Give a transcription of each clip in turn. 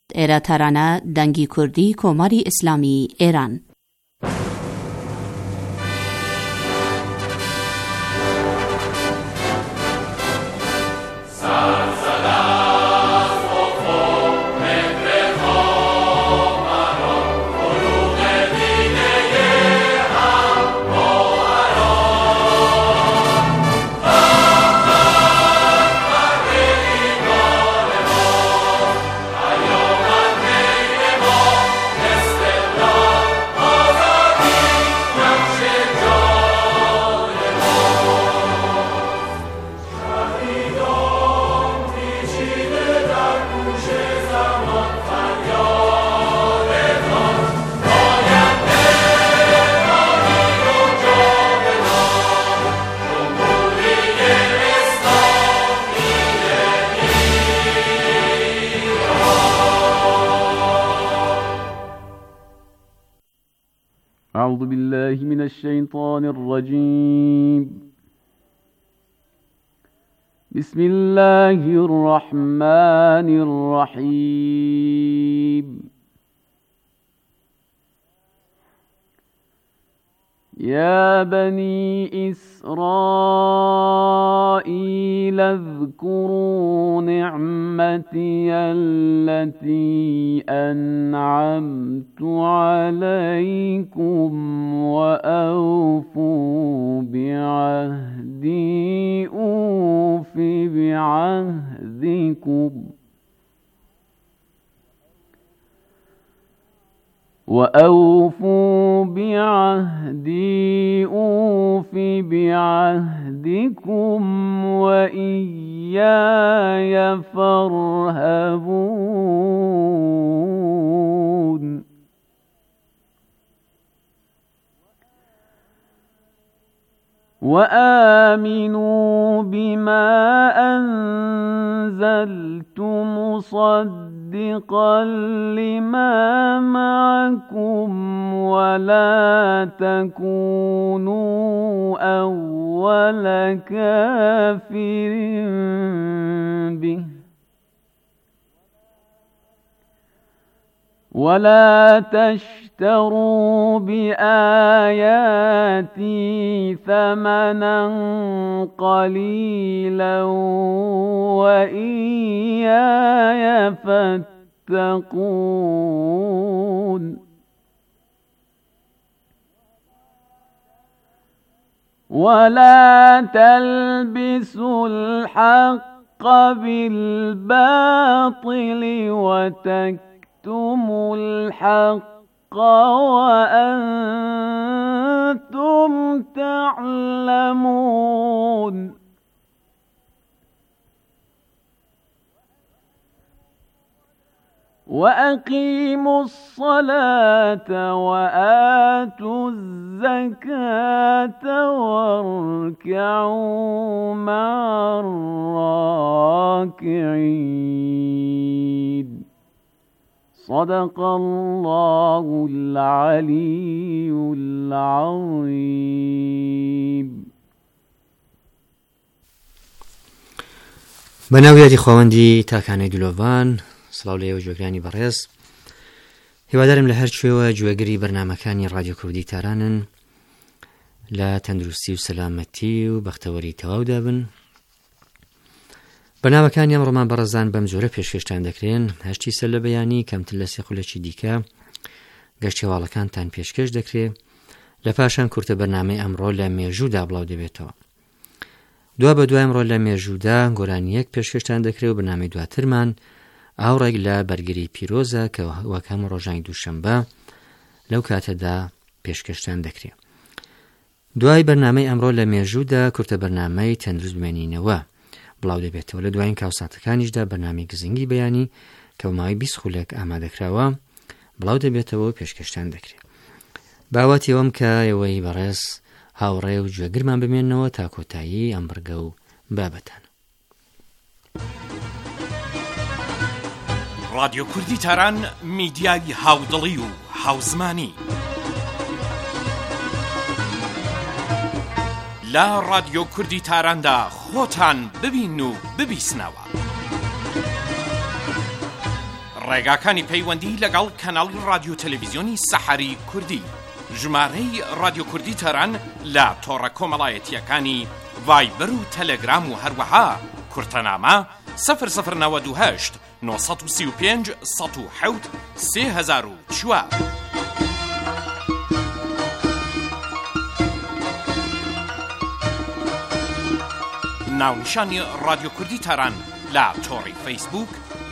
ایراترانه دنگی کردی کماری اسلامی ایران. أعوذ بالله من الشيطان الرجيم. بسم الله الرحمن الرحيم. يا بني إسرائيل اذكروا نعمتي التي أنعمت عليكم وأوفوا بعهدي أوف بعهدكم وأوفوا بعهدي أوف بعهدكم وإياي فارهبون. وآمنوا بما أنزلت مصدقا لما معكم ولا تكونوا أول كافر به ولا تشتروا بآياتي ثمنا قليلا وإياي فاتقون. ولا تلبسوا الحق بالباطل وتكتموا الحق وأنتم تعلمون. وأقيموا الصلاة وآتوا الزكاة واركعوا مع الراكعين. صدق الله العلي العظيم. بەناویادی خۆوەندی تاکانەی دلۆڤان، سڵاو لێوە گوێگرانی بەڕێز، هیوادارم لە هەر کوێوە گوێگری بەرنامەکانی ڕادیۆ کوردی تارانن لە تەندروستی و سەلامەتی و بەختەوەری تەواودا بن. بەنامەکانی ئەمڕۆمان بەڕێزان بەم جۆرە پێشکەشتان دەکرێن. هەشتی سەر لە بەیانی کەمتر لە سێ خولەکی دیکە گەشتێواڵەکانتان پێشکەش دەکرێت. لە پاشان کورتە بەرنامەی ئەمڕۆ لە مێژوودا بڵاو دەبێتەوە. دوا بە دوای ئەمڕۆ لە مێژوودا گۆرانیەک پێشکەشتان دەکرێت و بەرنامەی دواترمان ئاوڕێک لە بەرگری پیرۆزە کە وەکەم ڕۆژانی دووشەمبە لەو کاتەدا پێشکەشتان دەکرێت. دوای بەرنامەی ئەمڕۆ لە مێژوودا کورتە بەرنامەی تەندروست بمێنینەوە بڵاو دەبێتەوە. لە دوایین کاوساتەکانیشدا بەرنامەی گزنگی بەیانی کە ماوەی 20 خولێک ئامادەکراوە بڵاو دەبێتەوە و پێشکەشتان دەکرێت. باواتی ئەوەم کە ئێوەی بەڕێز هاوڕێ و گوێگرمان بمێننەوە تا کۆتایی ئەم بڕگە و بابەتان. رادیۆ کوردی تاران میدیای هاودڵی و هاوزمانی لە رادیۆ کوردی تاراندا خۆتان ببین و ببیسنەوە. ڕێگاکانی پەیوەندی لەگەڵ کەناڵی رادیۆ تەلەڤیزیۆنی سەحەری کوردی ژمارەی رادیۆ کوردی تەران لە تۆڕە کۆمەڵایەتیەکانی ڤایبەر و تەلەگرام و هەروەها کورتەنامە 0098 935 107 3004. ناونیشانی رادیۆ کوردی تەران لە تۆڕی فەیسبوک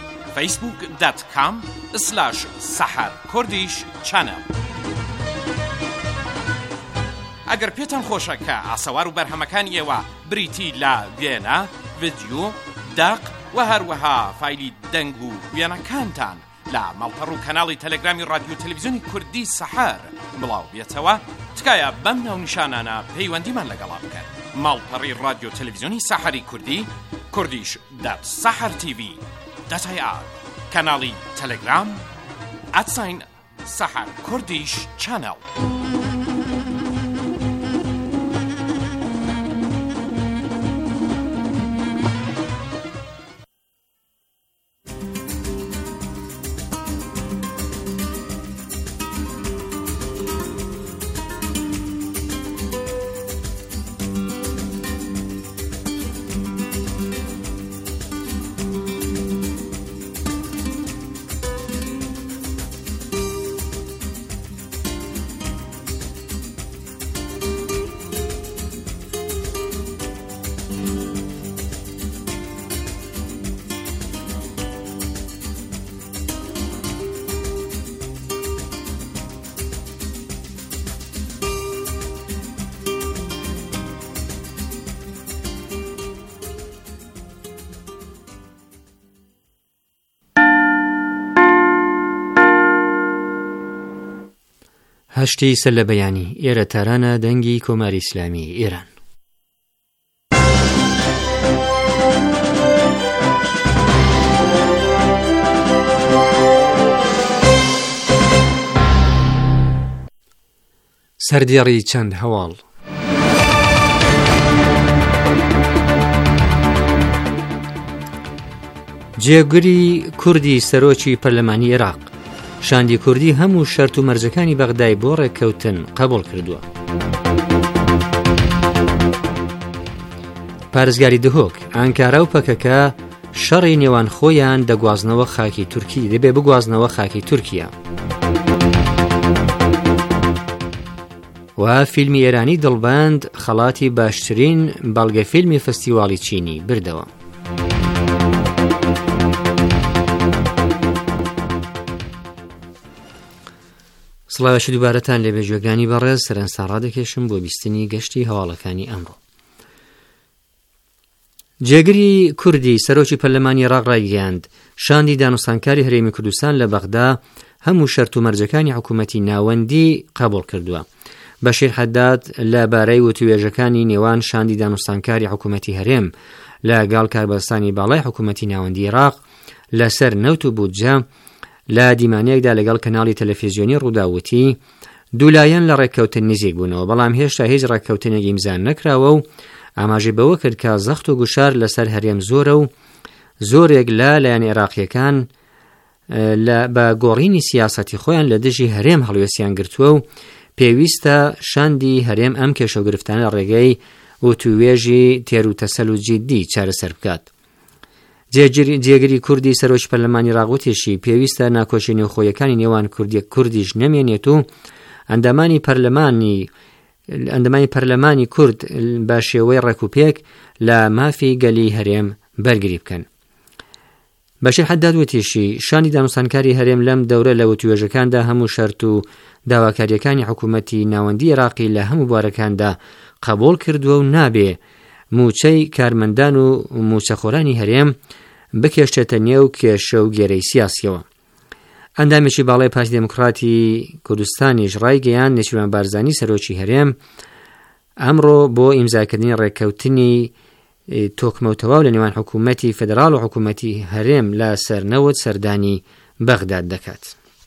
facebook.com/saharkurdish-channel. ئەگەر پێتان خۆشە کە ئاسەوار و بەرهەمەکانی ئێوە بریتی لە وێنە، ڤیدیۆ، دەق و هەروەها فایلی دەنگ و وێنەکانتان لە ماڵپەڕ و کەناڵی تەلەگرامی رادیۆ تەلەڤیزیۆنی کوردی سەحەر بڵاو بێتەوە، تکایە بەم ناونیشانانە پەیوەندیمان لەگەڵا بکەن. ماڵپەڕی رادیۆ تەلەڤیزیۆنی سەحەری کوردی kurdish.sahartv.ir، کەناڵی تەلەگرام @saharkurdish-channel. هەشتی سەر لە بەیانی ئێرە تارانە دەنگی کۆماری ئیسلامی ئێران. سەردێڕی چەند هەواڵ. جێگری کوردی سەرۆکی پەرلەمانی عێراق شاندی کوردی هەموو شەرت و مەرجەکانی بەغدای بۆ ڕێککەوتن قبول کردووە. پارێزگاری دهۆک ئەنکارا و پەکەکە شەڕی نێوان خۆیان دەگوازنەوە خاکی تورکی دەبێ بگوازنەوە خاکی تورکیا. و فیلمی ئێرانی دڵبەند خەڵاتی باشترین بەڵگە فیلمی فستیواڵی چینی بردەوە. سڵاوەشی دووبارەتان لێ بێژوەگانی بەڕێز سەرەنسان ڕادەکێشم بۆ بیستنی گەشتی هەواڵەکانی ئەمڕۆ. جێگری کوردی سەرۆکی پەرلەمانی عێراق ڕایگەیاند شاندی دانوستانکاری هەرێمی کوردستان لە بەغدا هەموو شەرت و مەرجەکانی حکوومەتی ناوەندی قبول کردووە. بەشیر حەداد لەبارەی وتوێژەکانی نێوان شاندی دانوستانکاری حکوومەتی هەرێم لەگەڵ کاربەستانی باڵای حکوومەتی ناوەندی عێراق لەسەر نەوت و بودجە لە دیمانەیەکدا لەگەڵ کەناڵی تەلەڤیزیۆنی ڕووداوتی دوولایەن لە ڕێککەوتن نزیک بوونەوە، بەڵام هێشتا هیچ ڕێککەوتنێکی ئیمزان نەکراوە و ئاماژەی بەوە کرد کە زەخت و گوشار لەسەر هەرێم زۆرە و زۆرێک لایەن عێراقیەکان بە گۆڕینی سیاسەتی خۆیان لە دژی هەرێم هەڵوێستیان گرتووە و پێویستە شاندی هەرێم ئەم کێشە و گرفتانە ڕێگەی وتوێژی تێر و تەسەل و جیدی چارەسەر بکات. جێگری کوردی سەرۆکی پەرلەمانی ڕاگوتێشی پێویستە ناکۆشی نێوخۆیەکانی نێوان کوردیش نەمێنێت و ئەندامانی پەرلەمانی کورد بە شێوەی ڕێکوپێک لە مافی گەلی هەرێم بەرگری بکەن. بەشیر حەداد وتێشی شانی دانوستانکاری هەرێم لەم دەورە لە وتوێژەکاندا هەموو شەرت و داواکاریەکانی حکوومەتی ناوەندی عێراقی لە هەموو بوارەکاندا قبول کردووە و نابێ موچەی کارمەندان و موچەخۆرانی هەرێم بکێشتێتە نێو کێشە و گێرەی سیاسیەوە. ئەندامێکی باڵای پارتی دموکراتی کوردستانیش ڕایگەیاند نێچیروان بارزانی سەرۆکی هەرێم ئەمڕۆ بۆ ئیمزاکردنی ڕێککەوتنی تۆکمەوتەواو لە نێوان حکوومەتی فێدراڵ و حکوومەتی هەرێم لە سەرنەوت سەردانی بەغداد دەکات.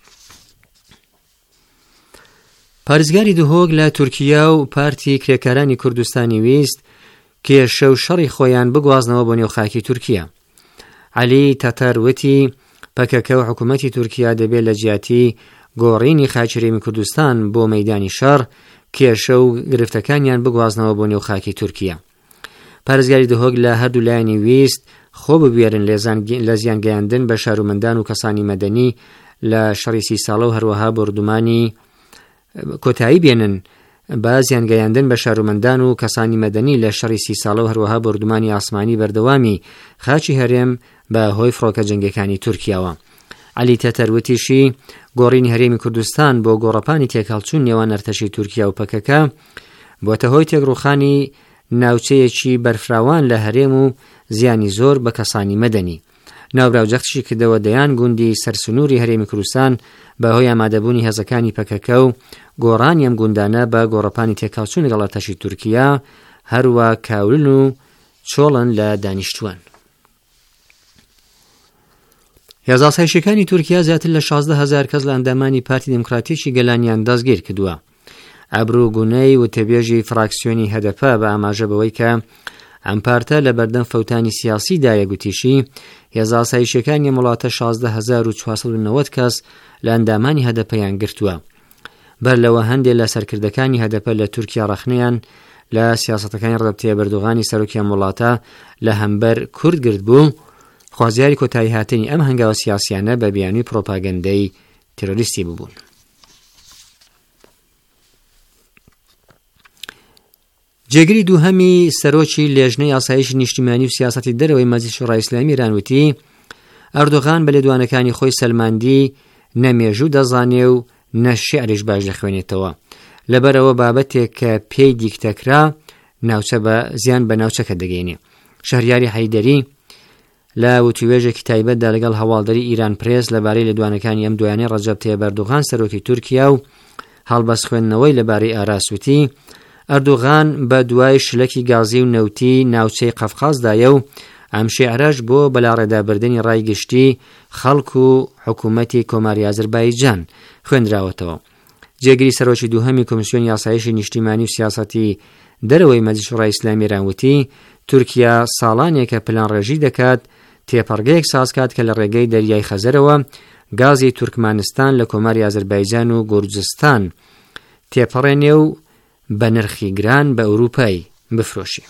پارێزگاری دهۆک لە تورکیا و پارتی کرێکارانی کوردستانی ویست کێشە و شەڕی خۆیان بگوازنەوە بۆ نێو خاکی تورکیا. عەلی تاتار وتی پەکەکە و حکوومەتی تورکیا دەبێت لە جیاتی گۆڕینی خاکی هەرێمی کوردستان بۆ مەیدانی شەڕ کێشە و گرفتەکانیان بگوازنەوە بۆ نێو خاکی تورکیا. پارێزگاری دهۆک لە هەردوو لایانی ویست خۆ ببوێرن لە زیانگەیاندن بە شارۆمەندان و کەسانی مەدەنی لە شەڕی 30 ساڵە و هەروەها بردومانی کۆتایی بێنن بە زیانگەیاندن بە شارۆمەندان و کەسانی مەدەنی لە شەڕی 30 ساڵە و هەروەها بردومانی ئاسمانی بەردەوامی خاچی هەرێم بە هۆی فڕۆکە جەنگەکانی تورکیاوە. عەلی تەتەروتیشی گۆڕینی هەرێمی کوردستان بۆ گۆڕەپانی تێکهەڵچوون نێوان ئەرتەشی تورکیا و پەکەکە بۆتە هۆی تێکڕووخانی ناوچەیەکی بەرفراوان لە هەرێم و زیانی زۆر بە کەسانی مەدەنی. ناوبراوجەختشی کردەوە دەیان گوندی سەرسنووری هەرێمی کوردستان بەهۆی ئامادەبوونی هەزەکانی پەکەکە و گۆڕانی ئەم گوندانە بە گۆڕەپانی تێکهەڵچوون لەگەڵ ئەرتەشی تورکیا هەروە کاولن و چۆڵن لە دانیشتووان. هێزاسایشەکانی تورکیا زیاتر لە 16,000 کەس لە ئەندامانی پارتی دموکراتیکی گەلانیان دەستگیر کردووە. ئەبروگونەی وتەبێژی فراکسیۆنی هەدەپە بە ئاماژە بەوەی کە ئەم پارتە لە بەردەم فەوتانی سیاسیدایە گوتیشی هێزاسایشەکانی وڵاتە 16,490 کەس لە ئەندامانی هەدەپەیان گرتووە. بەر لەوە هەندێک لە سەرکردەکانی هەدەپە لە تورکیا ڕەخنەیان لە سیاسەتەکانی ڕەبتیە بەردوغانی سەرۆکیان وڵاتە لە هەمبەر کورد گرت بوو، خوازیاری کۆتایی هاتنی ئەم هەنگاوە سیاسیانە بە بیانووی پرۆپاگەندەی تێرۆریستی ببوون. جێگری دووهەمی سەرۆکی لێژنەی ئاسایشی نیشتیمانی و سیاسەتی دەرەوەی مەجلیس شوڕای ئیسلامی ئیران وتی ئەردۆغان بە لێدوانەکانی خۆی سەلماندی نەمێژوو دەزانێ و نەشیعریش باش دەخوێنێتەوە، لەبەرەوە بابەتێک کە پێی دیکتەکرا ناوچە بە زیان بە ناوچەکە دەگەینێ. شەهریاری حەیدەری لە وتیوێژێکی تایبەتدا لەگەڵ هەواڵدەری ئیران پرێس لەبارەی لێدوانەکانی ئەم دوایانەی ڕەجەب تەییب ئەردۆغان سەرۆکی تورکیا و هەڵبەست خوێندنەوەی لەبارەی ئاراسوتی ئەردۆغان بە دوای شلەکی گازی و نەوتی ناوچەی قەفقازدایە و ئەم شێعرەش بۆ بەلاڕێدابردنی ڕایگشتی خەڵک و حکوومەتی کۆماری ئازەربایجان خوێندراوەتەوە. جێگری سەرۆکی دووهەمی کۆمیسیۆنی یاسایشی نیشتیمانی و سیاسەتی دەرەوەی مەجلیس شوڕای ئیسلامی ئیران وتی تورکیا ساڵانێکە پلان ڕێژی دەکات تێپەڕگەیەک سازکات کە لە ڕێگەی دەریای خەزەرەوە گازی تورکمانستان لە کۆماری ئازەربایجان و گورجستان تێپەڕێنێ و بە نرخی گران بە ئەوروپای بفرۆشی.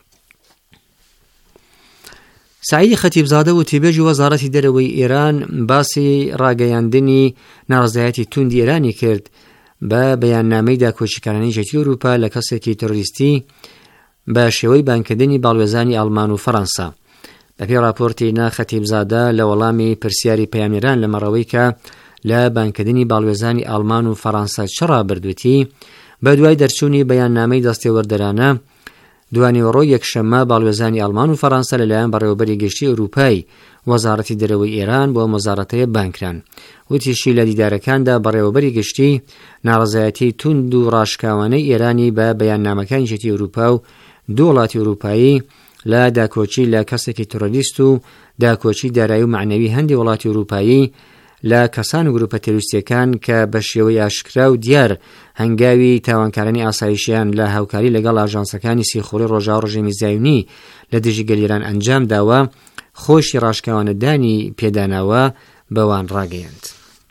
سعیدی خەتیبزادە و تیبێژی وەزارەتی دەرەوەی ئێران باسی ڕاگەیاندنی ناڕزایەتی توندی ئێرانی کرد بە بەیاننامەی داکۆچیکارانی یەکێتی ئەوروپا لە کەسێکی تۆریستی بە شێوەی بانکردنی باڵوێزانی ئەڵمان و فەڕەنسا. بەپێی راپۆرتی نا خەتیبزادە لە وەڵامی پرسیاری پەیامێران لە مەڕەوەی کە لە بانکردنی باڵوێزانی ئەڵمان و فەڕەنسا چڕا بردووتی بە دوای دەرچوونی بەیاننامەی دەستێوەردەرانە دوانیوەڕۆی یەکشەممە باڵوێزانی ئەڵمان و فەڕەنسا لەلایەن بەڕێوەبەری گەشتی ئەوروپای وەزارەتی دەرەوەی ئێران بۆ وەزارەتەیە بانکران. وتیشی لە دیدارەکاندا بەڕێوەبەری گەشتی ناڕزایەتی توند و ڕاشکاوانەی ئێرانی بە بەیاننامەکانی یەکێتی ئەوروپا و دوو وڵاتی ئەوروپایی لە داکۆچی لە کەسێکی تۆڕەلیست و داکۆچی دارایی و معنەوی هەندی وڵاتی ئەوروپایی لە کەسان و گروپە تێروریستیەکان کە بە شێوەی ئاشکرا و دیار هەنگاوی تاوانکارانی ئاسایشیان لە هاوکاری لەگەڵ ئاژانسەکانی سیخۆڕی ڕۆژاو ڕژێمی زایونی لە دژی گەلیران ئەنجام داوە خۆشی ڕاشکاوانەدانی پێداناوە بەوان ڕاگەیاند.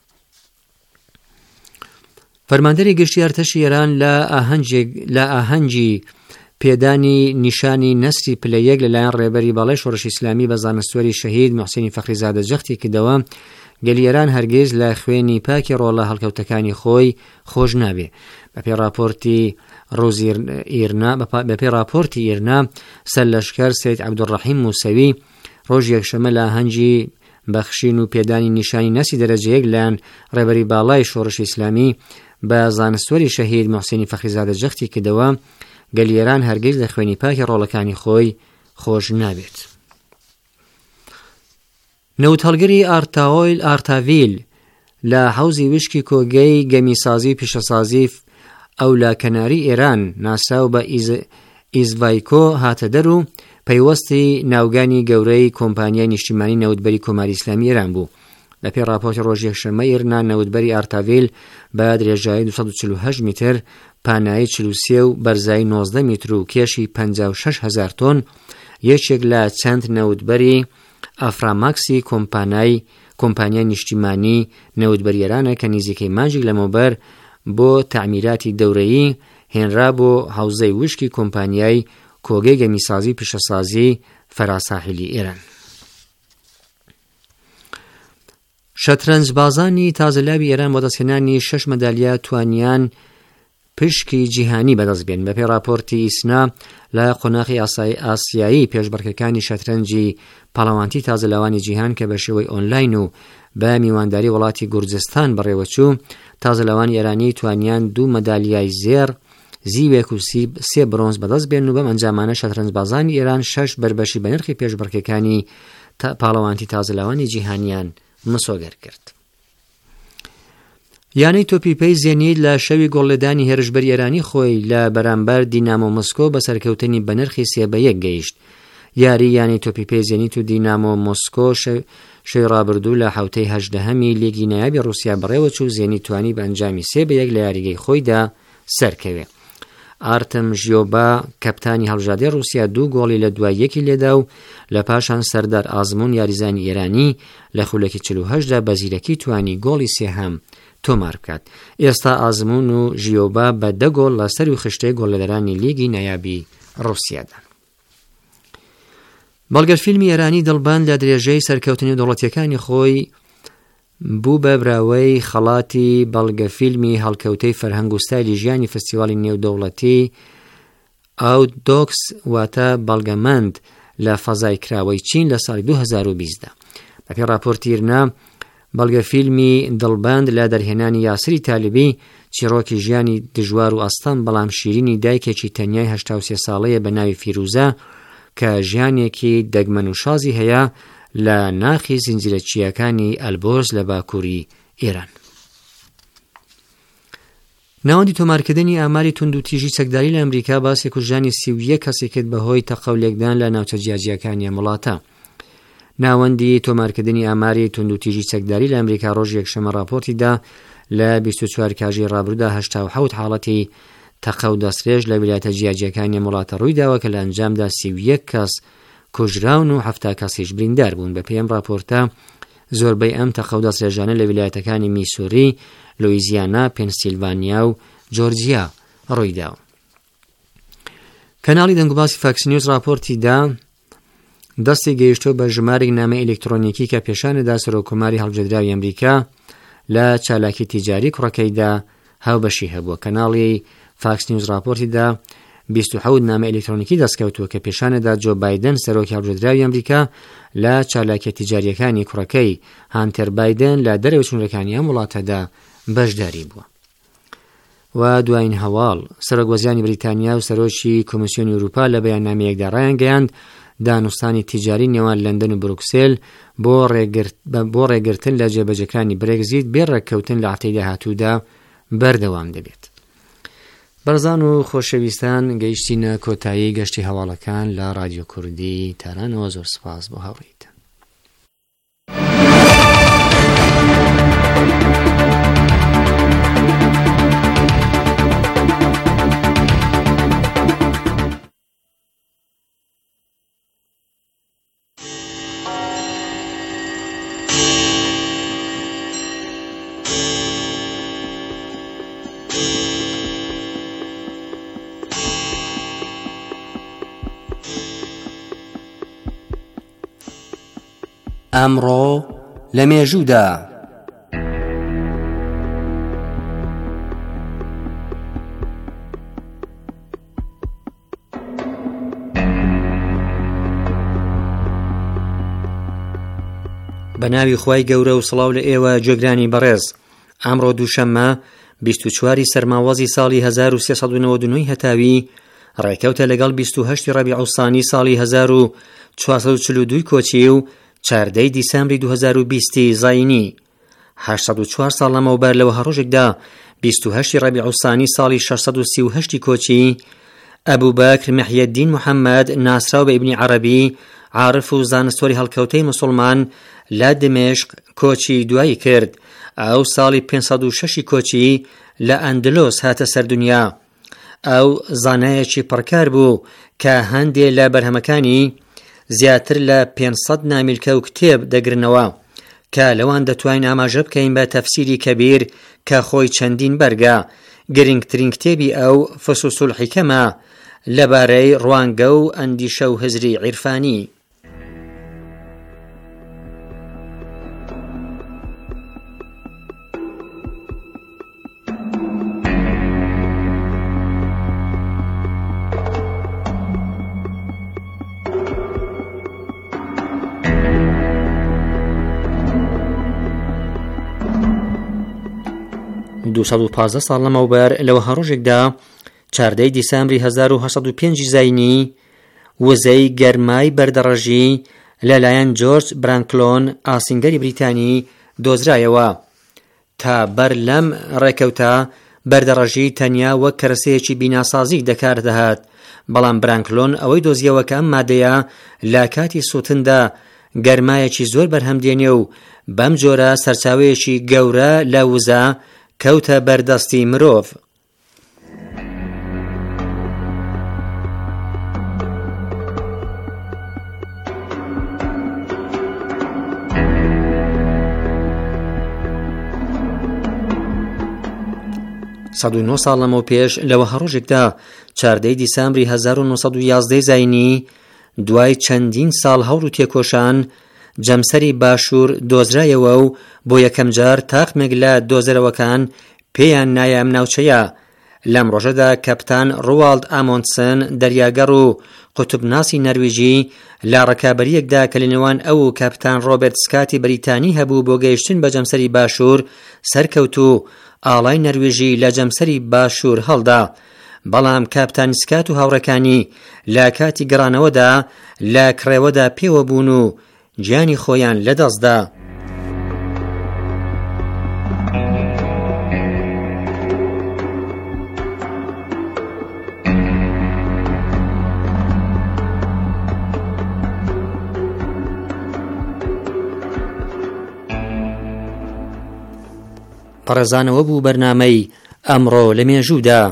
فەرماندەری گشتی ئەرتەشی ئێران لە ئاهەنگی پێدانی نیشانی نەسری پلەیەک لەلایەن ڕێبەری باڵای شۆڕشی ئیسلامی بە زانستوەری شەهید موحسینی فەخریزادە جەختی کردەوە گەلیێران هەرگیز لە خوێنی پاکی ڕۆڵە هەڵکەوتەکانی خۆی خۆش نابێ. بەپێی راپۆرتی ئیرنا سەرلەشکەر سید عەبدوڕەحیم موسەوی ڕۆژی یەکشەمە لە ئاهەنگی بەخشین و پێدانی نیشانی نەسی دەرەجەیەک لەلایەن ڕێبەری باڵای شۆڕشی ئیسلامی بە زانستوەری شەهید موحسینی فەخریزادە جەختی کردەوە گەلیێران هەرگیز لە خوێنی پاکی ڕۆڵەکانی خۆی خۆش نابێت. نەوتەڵگەری ئارتاڤیل لە حەوزی وشکی کۆگەی گەمیسازی پیشەسازی ئەو لە کەناری ئێران ناساو بە ئیزڤایکۆ هاتە دەر و پەیوەستی ناوگانی گەورەی کۆمپانیای نیشتیمانی نەوتبەری کۆماری ئیسلامی ئێران بوو. لەپێی راپۆرتی ڕۆژی یەکشەممە ئێرنا نەوتبەری ئارتاڤیل بە درێژایی 248 میتر، پانایی 43 و بەرزایی 19 میتر و کێشی 56,000 تۆن یەکێک لە چەند نەوتبەری ئەفراماکسی کۆمپانیای نیشتیمانی نەوتبەریێرانە کە نزیکەی مانجێک لەمەوبەر بۆ تعمیراتی دەورەیی هێنرا بۆ حوزەی وشکی کۆمپانیای کۆگەی گەمیسازی پیشەسازی فەراساحیلی ئێران. شەترەنجبازانی تازەلاوی ئێران بۆ دەستهێنانی 6 مەدالیا توانیان پشکی جیهانی بەدەست بێن. بەپێی راپۆرتی ئیسنا لە قۆناغی ئاسیایی پێشبڕکەکانی شەترەنجی پاڵەوانتی تازەلاوانی جیهان کە بە شێوەی ئۆنلاین و بە میوانداری وڵاتی گورجستان بەڕێوەچوو، تازەلاوانی ئێرانی توانیان 2 مەدالیای زێر، زیوێک و 3 برۆنز بەدەست بێن و بەم ئەنجامانە شەترەنجبازانی ئێران 6 بربەشی بە نرخی پێشبڕکەکانی پاڵەوانتی تازەلاوانی جیهانیان مسۆگەر کرد. یانەی تۆپیپەی زێنید لە شەوی گۆڵلێدانی هێرشبەری ئێرانی خۆی لە بەرامبەر دینامۆ مۆسکۆ بە سەرکەوتنی بە نرخی 3-1 گەیشت. یاری یانی تۆپیپەی زێنیت و دینامۆ مۆسکۆ شەوی ڕابردوو لە حوتەی 18هەمی لیگی نایابی رووسیا بەڕێوەچوو زێنیت توانی بە ئەنجامی 3-1 لە یاریگەی خۆیدا سەرکەوێ. ئارتم ژیۆبا کەپتانی هەڵژادەی رووسیا 2 گۆڵی لە دوای یەکی لێدا و لە پاشان سەردار ئازمون یاریزانی ئێرانی لە خولەکی 48دا بە زیرەکی توانی گۆڵی 3 تۆمار بکات. ئێستا ئازمون و ژیۆبا بە 10 گۆڵ لە سەر و خشتەی گۆڵلەدەرانی لیگی نایابی رووسیادا. بەڵگەرفیلمی ئێرانی دڵبان لە درێژەی سەرکەوتنی دەوڵەتیەکانی خۆی بوو بە براوەی خەڵاتی بەڵگەفیلمی هەڵکەوتەی فەرهەنگ و ستایلی ژیانی فستیوالی نێودەوڵەتی ئاوتدۆکس واتە بەڵگەمەند لە فەزای کراوەی چین لە ساڵی 2020دا. بەپێی راپۆرتی ئیرنا، بەڵگەفیلمی دڵباند لە دەرهێنانی یاسری تالیبی، چیرۆکی ژیانی دژوار و ئەستان بەڵام شیرینی دایکێکی تەنیای 83 ساڵەیە بە ناوی فیروزە کە ژیانێکی دەگمەن و شازی هەیە لە ناخی زنجیرەچیەکانی ئەلبۆرز لە باکووری ئێران. ناوەندی تۆمارکردنی ئاماری تونند و تیژی چەکداری لە ئەمریکا باسی کوژانی 31 کەسی کرد بەهۆی تەقەولێکدان لە ناوچە جیاجیەکانی وڵاتە. ناوەندی تۆمارکردنی ئاماری تونند و تیژی چەکداری لە ئەمریکا ڕۆژ یەکشەمە راپۆرتیدا لە 24 کاژی ڕابردوودا 87 حاڵەتی تەقە و دەسترێژ لە ویلایەتە جیاجیەکانی وڵاتە ڕوویداوە کە لە ئەنجامدا 31 کەس کوژراون و 7 کەسیش بریندار بوون. بە پێم راپۆرتە زۆربەی ئەم تەقە و دەسترێژانە لە ویلایەتەکانی میسوری، لوئیزیانا، پێنسیلڤانیا و جۆرجیا ڕوویداوە. کەناڵی دەنگوباسی فاکس نیوز راپۆرتیدا دەستی گەیشتۆ بە ژمارەی نامە ئێلکترۆنیکی کە پێشانەدا سەرۆکۆماری هەڵبژێردراوی ئەمریکا لە چالاکی تیجاری کوڕەکەیدا هاوبەشی هەبووە. کەناڵی فاکس نیوز راپۆرتیدا 27 نامە ئێلکترۆنیکی دەستکەوتووە کە پێشانەدا جۆ بایدن سەرۆکی هەڵبژێردراوی ئەمریکا لە چالاکی تیجاریەکانی کوڕەکەی هانتەر بایدن لە دەرەوە چوونەکانی ئەم وڵاتەدا بەشداری بووە. و دوایین هەواڵ، سەرۆکوەزیانی بریتانیا و سەرۆکی کۆمیسیۆنی ئەوروپا لە بەیاننامەیەکدا ڕایانگەیاند دانوستانی تیجاری نێوان لەندەن و بروکسێل بۆ ڕێگرتن لە جێبەجەکانی برێگزیت بێ ڕێککەوتن لە هەفتەی داهاتوودا بەردەوام دەبێت. بەرزان و خۆشەویستان، گەیشتینە کۆتایی گەشتی هەواڵەکان لە رادیۆ کوردی تارانەوە. زۆر سپاس بۆ هاوڕێیت. ئەمڕۆ لە مێژوودا بە ناوی خوای گەورە و سڵاو لە ئێوە جێگرانی بەڕێز. ئەمڕۆ دووشەممە 24 سەرماوەزی ساڵی 1399 هەتاوی ڕێکەوتە لەگەڵ 28 ڕەبیع الثانی ساڵی 1442 کۆچی و 14 دیسەمبری 2020 زاینی. 804 ساڵ لەمەوبەر لەوە هەڕۆژێکدا 28 ڕەبیع الثانی ساڵی 638 کۆچی ئەبوبەکر محیەدین محەممەد ناسراو بە ئیبنی عەرەبی عارف و زانستوەری هەڵکەوتەی موسڵمان لە دمێشق کۆچی دوایی کرد. ئەو ساڵی 506 کۆچی لە ئەندلۆس هاتە سەردونیا. ئەو زانایەکی پڕکار بوو کە هەندێ لە بەرهەمەکانی زیاتر لە 500 نامیلکە و کتێب دەگرنەوە کە لەوان دەتوانین ئاماژە بکەین بە تەفسیری کەبیر کە خۆی چەندین بەرگە. گرنگترین کتێبی ئەو فسوس الحیکەمە لەبارەی ڕوانگە و ئەندیشە و هزری عیرفانی. دو 15 ساڵ لەمەوبەر لەوە هەڕۆژێکدا 14 دیسامبری 1905 زاینی وزەی گەرمای بەردەڕەژی لەلایەن جۆرج برانکلۆن ئاسینگەری بریتانی دۆزرایەوە. تا بەر لەم ڕێکەوتە بەردەڕەژی تەنیا وەک کەرەسەیەکی بیناسازی دەکاردەهات، بەڵام برانکلۆن ئەوەی دۆزیەوە کە ئەم مادەیە لە کاتی سووتندا گەرمایەکی زۆر بەرهەمدێنێ و بەم جۆرە سەرچاوەیەکی گەورە لە وزە کەوتە بەردەستی مرۆڤ. سەد و 9 ساڵ لەمەوە پێش لەوە هەڕۆژێکدا 14 دیسامبری 1911 زاینی دوای چەندین ساڵ هەوڵ و تێکۆشان جەمسەری باشوور دۆزرایەوە و بۆ یەکەم جار تاقمێک لە دۆزەرەوەکان پێیان نایە ئەم ناوچەیە. لەم ڕۆژەدا کەپتان ڕوالد ئامۆندسن دەریاگەڕ و قوتوبناسی نەرویجی لە ڕەکابەریەکدا کە لەنێوان ئەو و کەپتان ڕۆبێرت سکاتی بەریتانی هەبوو بۆ گەیشتن بە جەمسەری باشوور سەرکەوت و ئاڵای نەرویژی لە جەمسەری باشوور هەڵدا، بەڵام کاپتان سکات و هاوڕەکانی لە کاتی گەڕانەوەدا لە کڕێوەدا پێوە بوون و گیانی خۆیان لەدەستدا. پەڕێزانەوە بوو بەرنامەی ئەمڕۆ لە مێژوودا.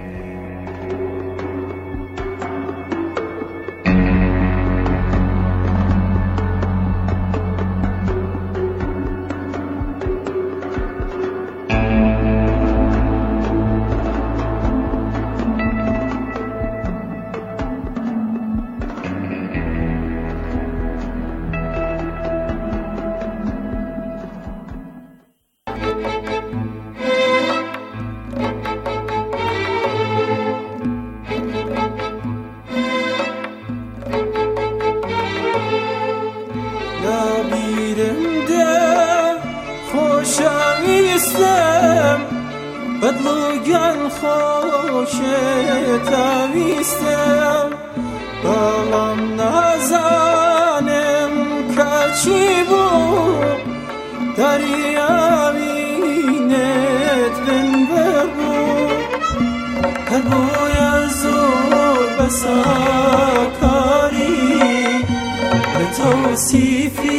بدلوگن خوشتویستم بەڵام نازانم کەچی بوو دەریاوینت بن ببوو هەر بۆیە زۆر بەساکاری بە تەوسیفی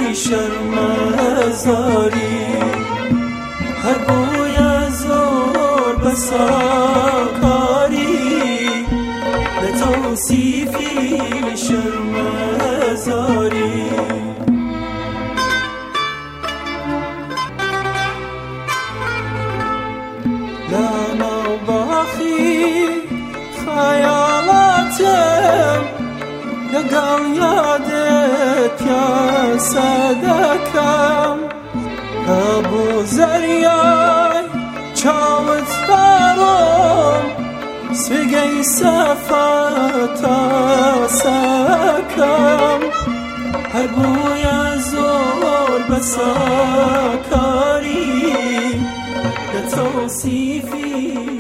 شەرمەزاری هەر بۆیە زۆر بەساکاری بە تەوسیفی شەرمەزاری لە ناوباخی خەیاڵاتم لەگەڵ یادت پیاسە دەکەم کە بۆ زەریای چاوت بەڕۆم سوێگەی سەفەتە سەکەم هەر بۆیە زۆر بەساکاری لە تەوسیفی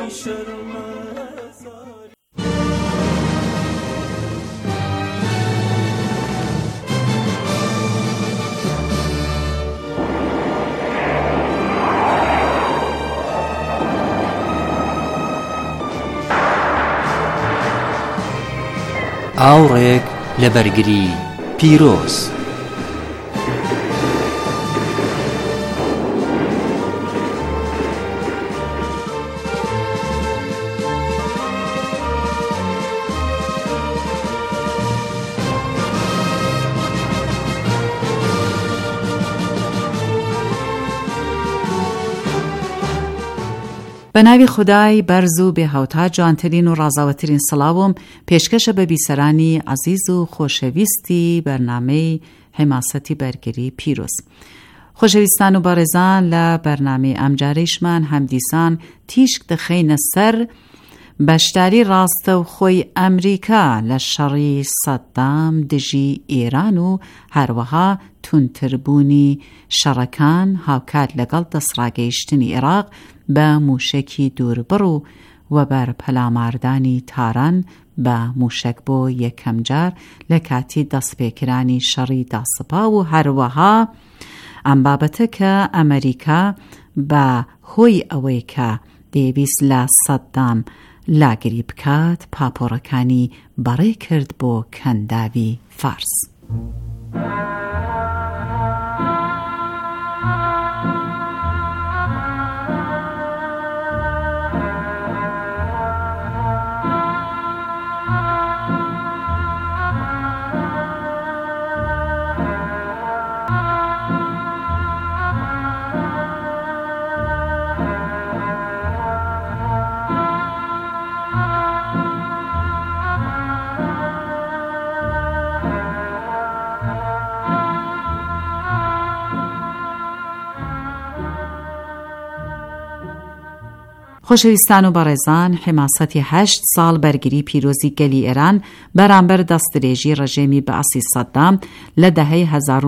شەرمەزاری ئاوڕێک لە بەرگری پیرۆز بە ناوی خودای بەرز و بێهاوتا جوانترین و ڕازاوەترین سڵاوم پێشکەشە بە بیسەرانی عەزیز و خۆشەویستی بەرنامەی حماسەتی بەرگری پیرۆز. خۆشەویستان و بەڕێزان لە بەرنامەی ئەمجارەیشمان هەمدیسان تیشک دەخەینە سەر بەشداری ڕاستە و خۆی ئەمریکا لە شەڕی سەدام دژی ئێران و هەروەها تونتربوونی شەڕەکان هاوکات لەگەڵ دەسڕاگەیشتنی عێراق بە موشکی دووربڕ و وەبەر پەلاماردانی تاران بە موشک بۆ یەکەم جار لە کاتی دەستپێکرانی شەڕی داسپا و هەروەها ئەم بابەتە کە ئەمریکا بە هۆی ئەوەی کە دەیویست لە سەدام لاگری بکات پاپۆرەکانی بەڕێ کرد بۆ کەنداوی فارس. خۆشەویستان و بەڕێزان، حماسەتی 8 ساڵ بەرگری پیرۆزی گەلی ئێران بەرامبەر دەستدرێژی ڕژێمی بەعسی سەدام لە دەهەی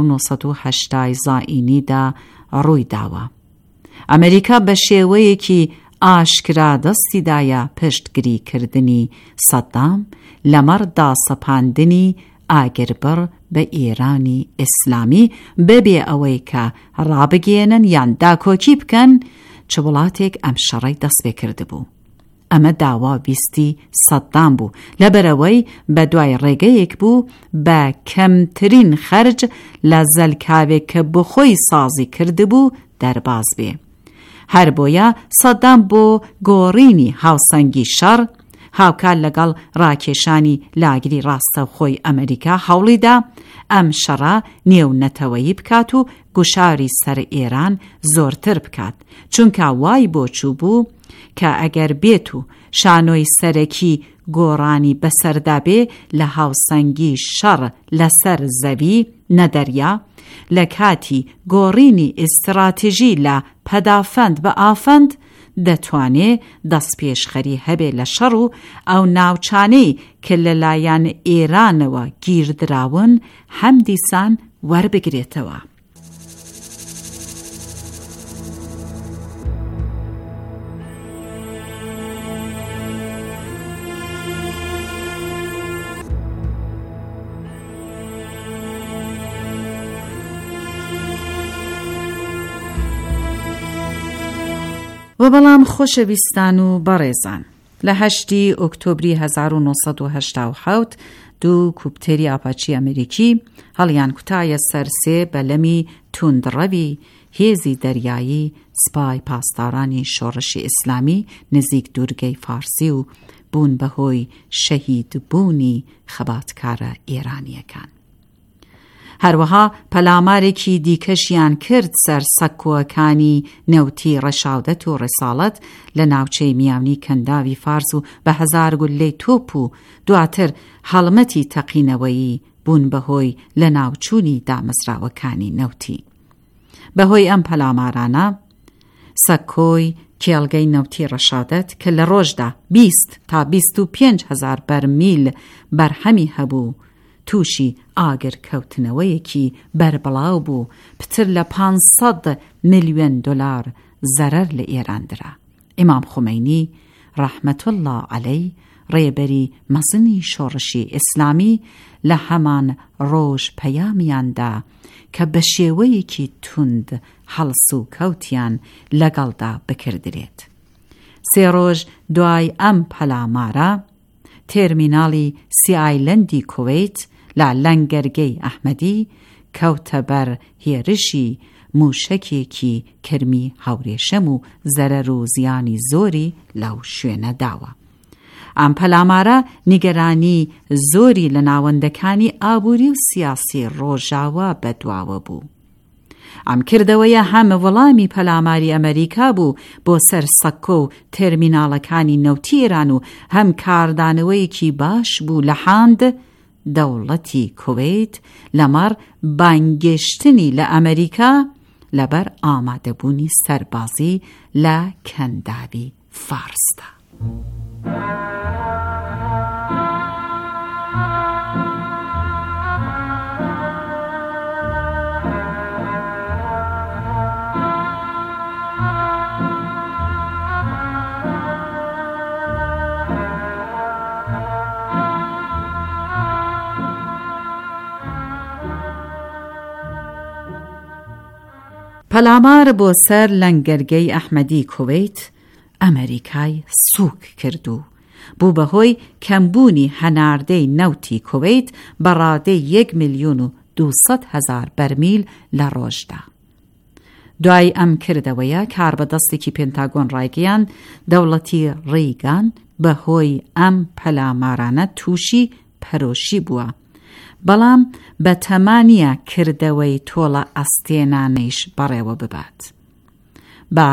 1980 زائینیدا ڕووی داوە. ئەمریکا بە شێوەیەکی ئاشکرا دەستیدایە پشتگیریکردنی سەدام لەمەڕ داسەپاندنی ئاگربڕ بە ئێرانی ئیسلامی بەبێ ئەوەی کە ڕابگێنن یان داکۆکی بکەن چ وڵاتێک ئەم شەڕەی دەست پێ کردبوو. ئەمە داوا بیستی سەدام بوو لەبەرەوەی بە دوای ڕێگەیەک بوو بە کەمترین خەرج لە زەلکاوێک کە بخۆی سازی کردبوو دەرباز بێ. هەر بۆیە سەدام بۆ گۆڕینی هاوسەنگی شەڕ هاوکار لەگەڵ ڕاکێشانی لاگری ڕاستە خۆی ئەمریکا هەوڵیدا ئەم شەڕە نێونەتەوەیی بکات و گوشاری سەر ئێران زۆرتر بکات، چونکە وای بۆ چوو بوو کە ئەگەر بێت و شانۆی سەرەکی گۆڕانی بەسەردا بێ لە هاوسەنگی شەڕ لەسەر زەوی نەدەریا لە کاتی گۆڕینی ئیستراتیژی لە پەدافەند بە ئافەند دەتوانێ دەست پێشخەری هەبێ لە شەڕ و ئەو ناوچانەی کە لەلایەن ئێرانەوە گیردراون هەم دیسان وەربگرێتەوە. و بەڵام خۆشەویستان و بەڕێزان، لە 8 ئۆکتۆبری 1987 دوو کوپتێری ئاپاچی ئەمریکی هەڵیان کوتایە سەرسێ بەلەمی توندڕەوی هێزی دەریایی سپای پاسدارانی شۆڕشی ئیسلامی نزیک دوورگەی فارسی و بوون بەهۆی شەهیدبوونی خەباتکارە ئێرانیەکان. هەروەها پەلامارێکی دیکەشیان کرد سەر سەکۆکانی نەوتی ڕەشاودەت و ڕێساڵەت لە ناوچەی میاونی کەنداوی فارس و بە هەزار گولەی تۆپ و دواتر هەڵمەتی تەقینەوەیی بوون بەهۆی لە ناوچوونی دامەزراوەکانی نەوتی. بەهۆی ئەم پەلامارانە سەکۆی کێڵگەی نەوتی ڕەشادەت کە لە ڕۆژدا 20 تا 25 هەزار بەرمیل بەرهەمی هەبوو تووشی ئاگر کەوتنەوەیەکی بربڵاو بوو، پتر لە 500 میلیۆن دلار زەرەر لە ئێراندرا. ئیمام خومەینی ڕەحمەت الله عەلەی ڕێبەری مەزنی شۆڕشی ئیسلامی لە هەمان ڕۆژ پەیامیاندا کە بە شێوەیەکی توند هەڵس و کەوتیان لەگەڵدا بکردرێت. 3 ڕۆژ دوای ئەم پەلامارە تێرمیناڵی سی ئایلەندی کوێیت لە لەنگەرگەی ئەحمەدی کەوتە بەر هێرشی موشکێکی کرمی هەورێشەم و زەرەر و زیانی زۆری لەو شوێنە داوە. ئەم پەلامارە نیگەرانی زۆری لە ناوەندەکانی ئابووری و سیاسی ڕۆژاوە بەدواوە بوو. ئەم کردەوەیە هەمە وەڵامی پەلاماری ئەمریکا بوو بۆ سەر سەکۆ و تێرمیناڵەکانی نەوتی ئێران و هەم کاردانەوەیەکی باش بوو لە حاند دەوڵەتی کوێیت لەمەڕ بانگێشتنی لە ئەمریکا لەبەر ئامادەبوونی سەربازی لە کەنداوی فارسدا. پەلامار بۆ سەر لەنگەرگەی ئەحمەدی کوێیت ئەمریکای سووک کردو بوو بەهۆی کەمبوونی هەناردەی نەوتی کوێیت بە ڕادەی 1,200,000 بەرمیل لە ڕۆژدا. دوای ئەم کردەوەیە کاربەدەستێکی پێنتاگۆن ڕایگەیاند دەوڵەتی ڕێیگان بەهۆی ئەم پەلامارانە تووشی پەرۆشی بووە، بەڵام بە تەمانیە کردەوەی تۆڵە ئەستێنانەیش بەڕێوە ببات. بە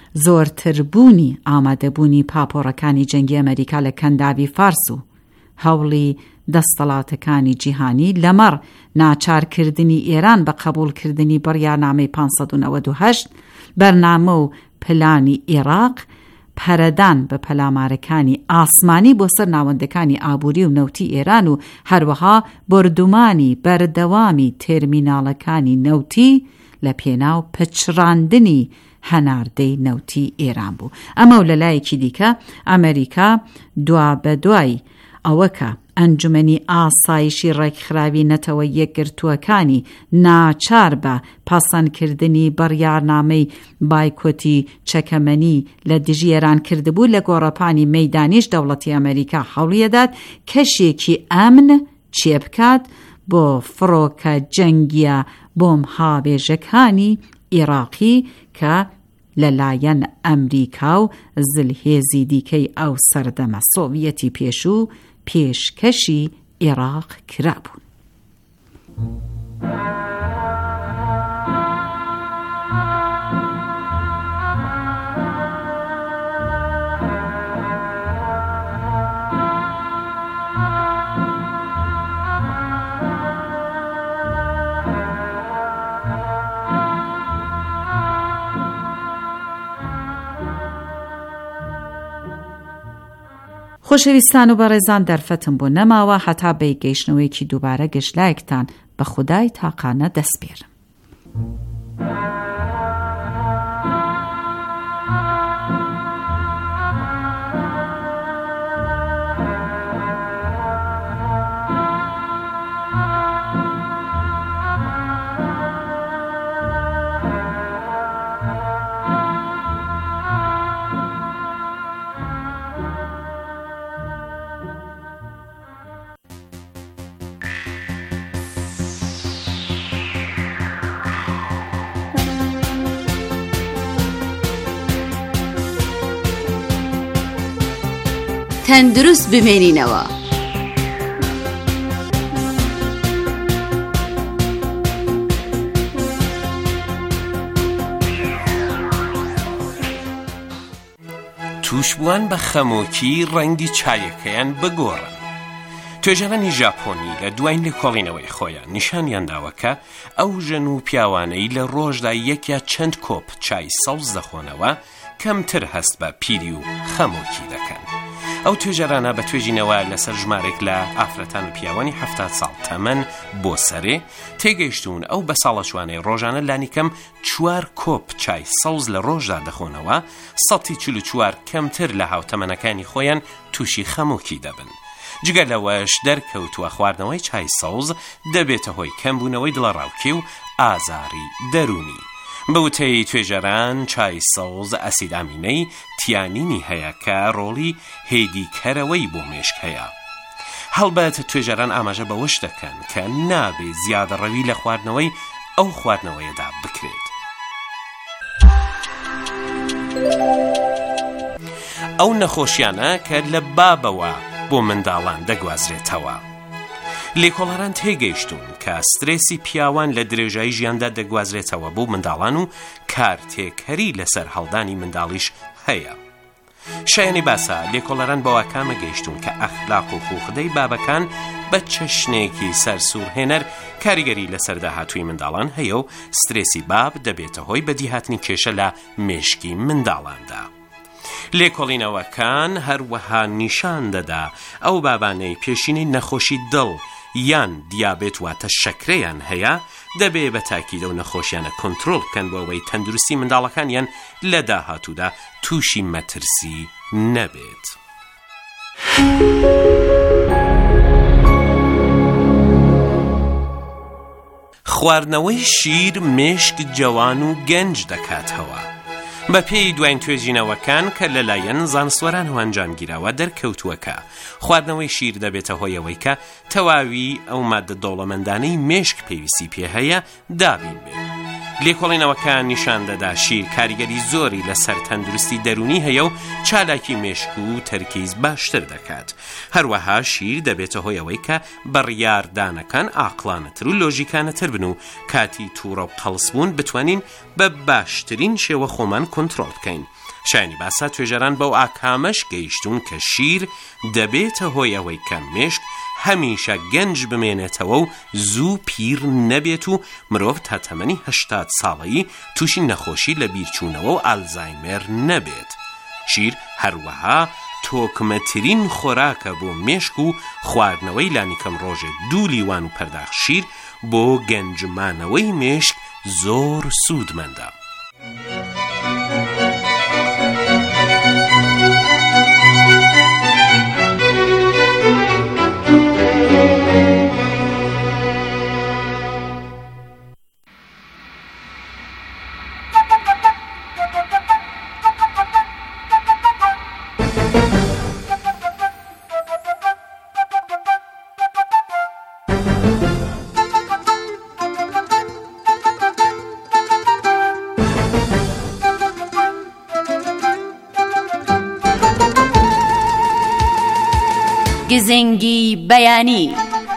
زۆرتربوونی ئامادەبوونی پاپۆڕەکانی جەنگی ئەمریکا لە کەنداوی فارس و هەوڵی دەستەڵاتەکانی جیهانی لەمەڕ ناچارکردنی ئێران بە قبولکردنی بڕیارنامەی 598 بەرنامە و پلانی عێراق پەرەدان بە پەلامارەکانی ئاسمانی بۆ سەر ناوەندەکانی ئابووری و نەوتی ئێران و هەروەها بردومانی بەردەوامی تێرمیناڵەکانی نەوتی لە پێناو پچڕاندنی هەناردەی نەوتی ئێران بوو. ئەمە و لەلایەکی دیکە ئەمریکا دوا بە دوای ئەوەکە ئەنجومەنی ئاسایشی ڕێکخراوی نەتەوە یەکگرتووەکانی ناچار بە پاسەندکردنی بڕیارنامەی بایکۆتی چەکەمەنی لە دژی ئێران کردبوو لە گۆڕەپانی مەیدانیش دەوڵەتی ئەمریکا هەوڵیەدات کەشێکی ئەمن چێ بکات بۆ فڕۆکە جەنگیە بۆم هاوێژەکانی عێراقی کە لەلایەن ئەمریکا و زلهێزی دیکەی ئەو سەردەمە سۆڤیەتی پێشوو پێشکەشی عێراق کرابوون. خۆشەویستان و بەڕێزان دەرفەتم بۆ نەماوە هەتا بەیگەیشتنەوەیکی دووبارە گەشتلایەکتان بە خودای تاقانە دەست پێرم. تەندروست بمێنینەوە. توشبووان بە خەمۆکی ڕەنگی چایەکەیان بگۆڕن. توێژەرانی ژاپۆنی لە دوای لێکۆڵینەوەی خۆیان نیشانیان داوە کە ئەو ژن و پیاوانەی لە ڕۆژدا یەکیا چەند کۆپ چای سەوز دەخۆنەوە کەمتر هەست بە پیری و خەمۆکی دەکەن. ئەو توێژەرانە بە توێژینەوە لەسەر ژمارێک لە ئافرەتان و پیاوانی 70 ساڵ تەمەن بۆ سەرێ تێگەیشتون ئەو بە ساڵەشوانەی ڕۆژانە لانیکەم 4 کۆپ چای سەوز لە ڕۆژدا دەخۆنەوە 144 کەمتر لە هاوتەمەنەکانی خۆیان تووشی خەمۆکی دەبن. جگە لەوەش دەرکەوتووە خواردنەوەی چای سەوز دەبێتە هۆی کەمبوونەوەی دڵەڕاوکی و ئازاری دەرونی. بەوتەی توێژەران چای سەوز ئەسید ئامینەی تیانینی هەیە کە ڕۆڵی هێدیکەرەوەی بۆ مێشک هەیە. هەڵبەت توێژەران ئاماژە بەوەش دەکەن کە نابێ زیادەڕەوی لە خواردنەوەی ئەو خواردنەوەیەدا بکرێت. ئەو نەخۆشیانە کە لە بابەوە بۆ منداڵان دەگوازرێتەوە. لێکۆڵەران تێگەیشتون کە سترێسی پیاوان لە درێژایی ژیاندا دەگوازرێتەوە بۆ منداڵان و کارتێکەری لەسەر هەڵدانی منداڵیش هەیە. شایانی باسە لێکۆڵەران بەوە کامە گەیشتون کە ئەخلاق و خوخدەی بابەکان بە چەشنێکی سەرسوورهێنەر کاریگەری لەسەر داهاتووی منداڵان هەیە و سترێسی باب دەبێتە هۆی بەدیهاتنی کێشە لە مێشکی منداڵاندا. لێکۆڵینەوەکان هەروەها نیشان دەدا ئەو بابانەی پێشینەی نەخۆشی دڵ یان دیابێت واتە شەکرەیان هەیە دەبێ بە تاکیدە و نەخۆشیانە کۆنتڕۆڵ بکەن بۆ ئەوەی تەندروستی منداڵەکانیان لە داهاتوودا تووشی مەترسی نەبێت. خواردنەوەی شیر مێشک جوان و گەنج دەکاتەوە. بە پێی دوایین توێژینەوەکان کە لەلایەن زانستوەران و ئەنجامگیراوە دەرکەوتووەکە خواردنەوەی شیر دەبێتە هۆیەوەی کە تەواوی ئەو مادە دەوڵەمەندانەی مێشک پێویستی پێ هەیە دابین بێت. لێکۆڵینەوەکان نیشان دەدا شیر کاریگەری زۆری لەسەر تەندروستی دەرونی هەیە و چالاکی مێشک و تەرکیز باشتر دەکات. هەروەها شیر دەبێتە هۆیەوەی کە بڕیاردانەکان ئاقلانەتر و لۆژیکانەتر بن و کاتی تووڕە و قەڵسبوون بتوانین بە باشترین شێوە خۆمان کۆنتڕۆڵ بکەین. شایانی باسا توێژەران بەو ئاکامەش گەیشتون کە شیر دەبێتە هۆیەوەی کە مێشک هەمیشە گەنج بمێنێتەوە و زوو پیر نەبێت و مرۆڤ تا تەمەنی 80 ساڵەیی تووشی نەخۆشی لە بیرچوونەوە و ئالزایمەر نەبێت. شیر هەروەها تۆکمەترین خۆراکە بۆ مێشک و خواردنەوەی لانیکەم ڕۆژێک 2 لیوان و پەرداخ شیر بۆ گەنجمانەوەی مێشک زۆر سوودمەندە. گزنگی بەیانی.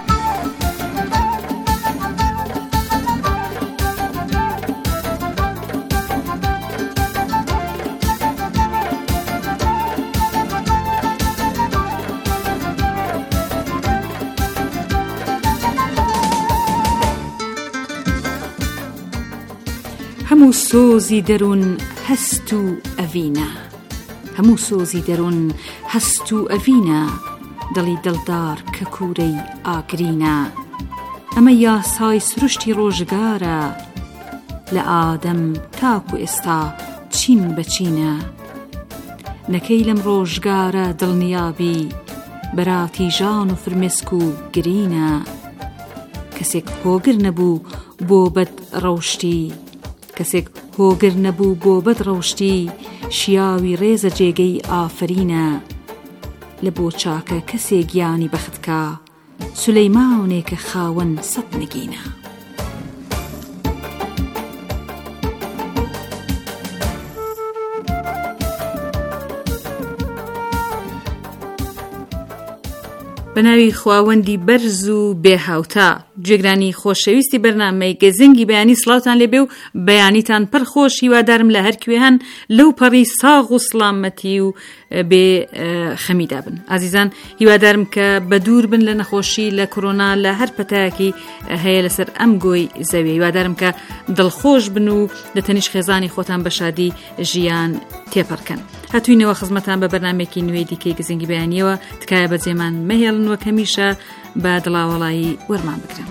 هەموو سۆزی دەروون هەست و ئەڤینە، هەموو سۆزی دەروون هەست و ئەڤینە، دڵی دڵدار کە کوورەی ئاگرینە. ئەمە یاسای سروشتی ڕۆژگارە، لە ئادەم تاکو ئێستا چین بەچینە. نەکەی لەم ڕۆژگارە دڵنیابی، بەراتی ژان و فرمێسک و گرینە. کەسێک هۆگر نەبوو بۆ بەد ڕەوشتی، کەسێک هۆگر نەبوو بۆ بەد ڕەوشتی، شیاوی ڕێزە جێگەی ئافرینە. لە بۆ چاکە کەسێ گیانی بەختکە، سولەیمانێکە خاوەن 100 نگینە. بەناوی خواوەندی بەرز و بێهاوتا، جێگرانی خۆشەویستی بەرنامەی گەزنگی بەیانی، سڵاوتان لێبێ و بەیانیتان پڕ خۆش. هیوادارم لە هەرکوێ هەن لەو پەڕی ساغ و سڵامەتی و بێ خەمیدا بن. ئازیزان، هیوادارم کە بە دوور بن لە نەخۆشی لە کۆرۆنا لە هەر پەتایەکی هەیە لەسەر ئەم گۆی زەوی. هیوادارم کە دڵخۆش بن و لە تەنیش خێزانی خۆتان بە شادی ژیان تێپەڕکەن. هاتووینەوە خزمەتان بە بەرنامێکی نوێی دیکەی گزنگی بەیانیەوە. تکایە بەجێمان مەهێڵن وە کەمیشە بە دڵاوەڵایی وەرمان بگرن.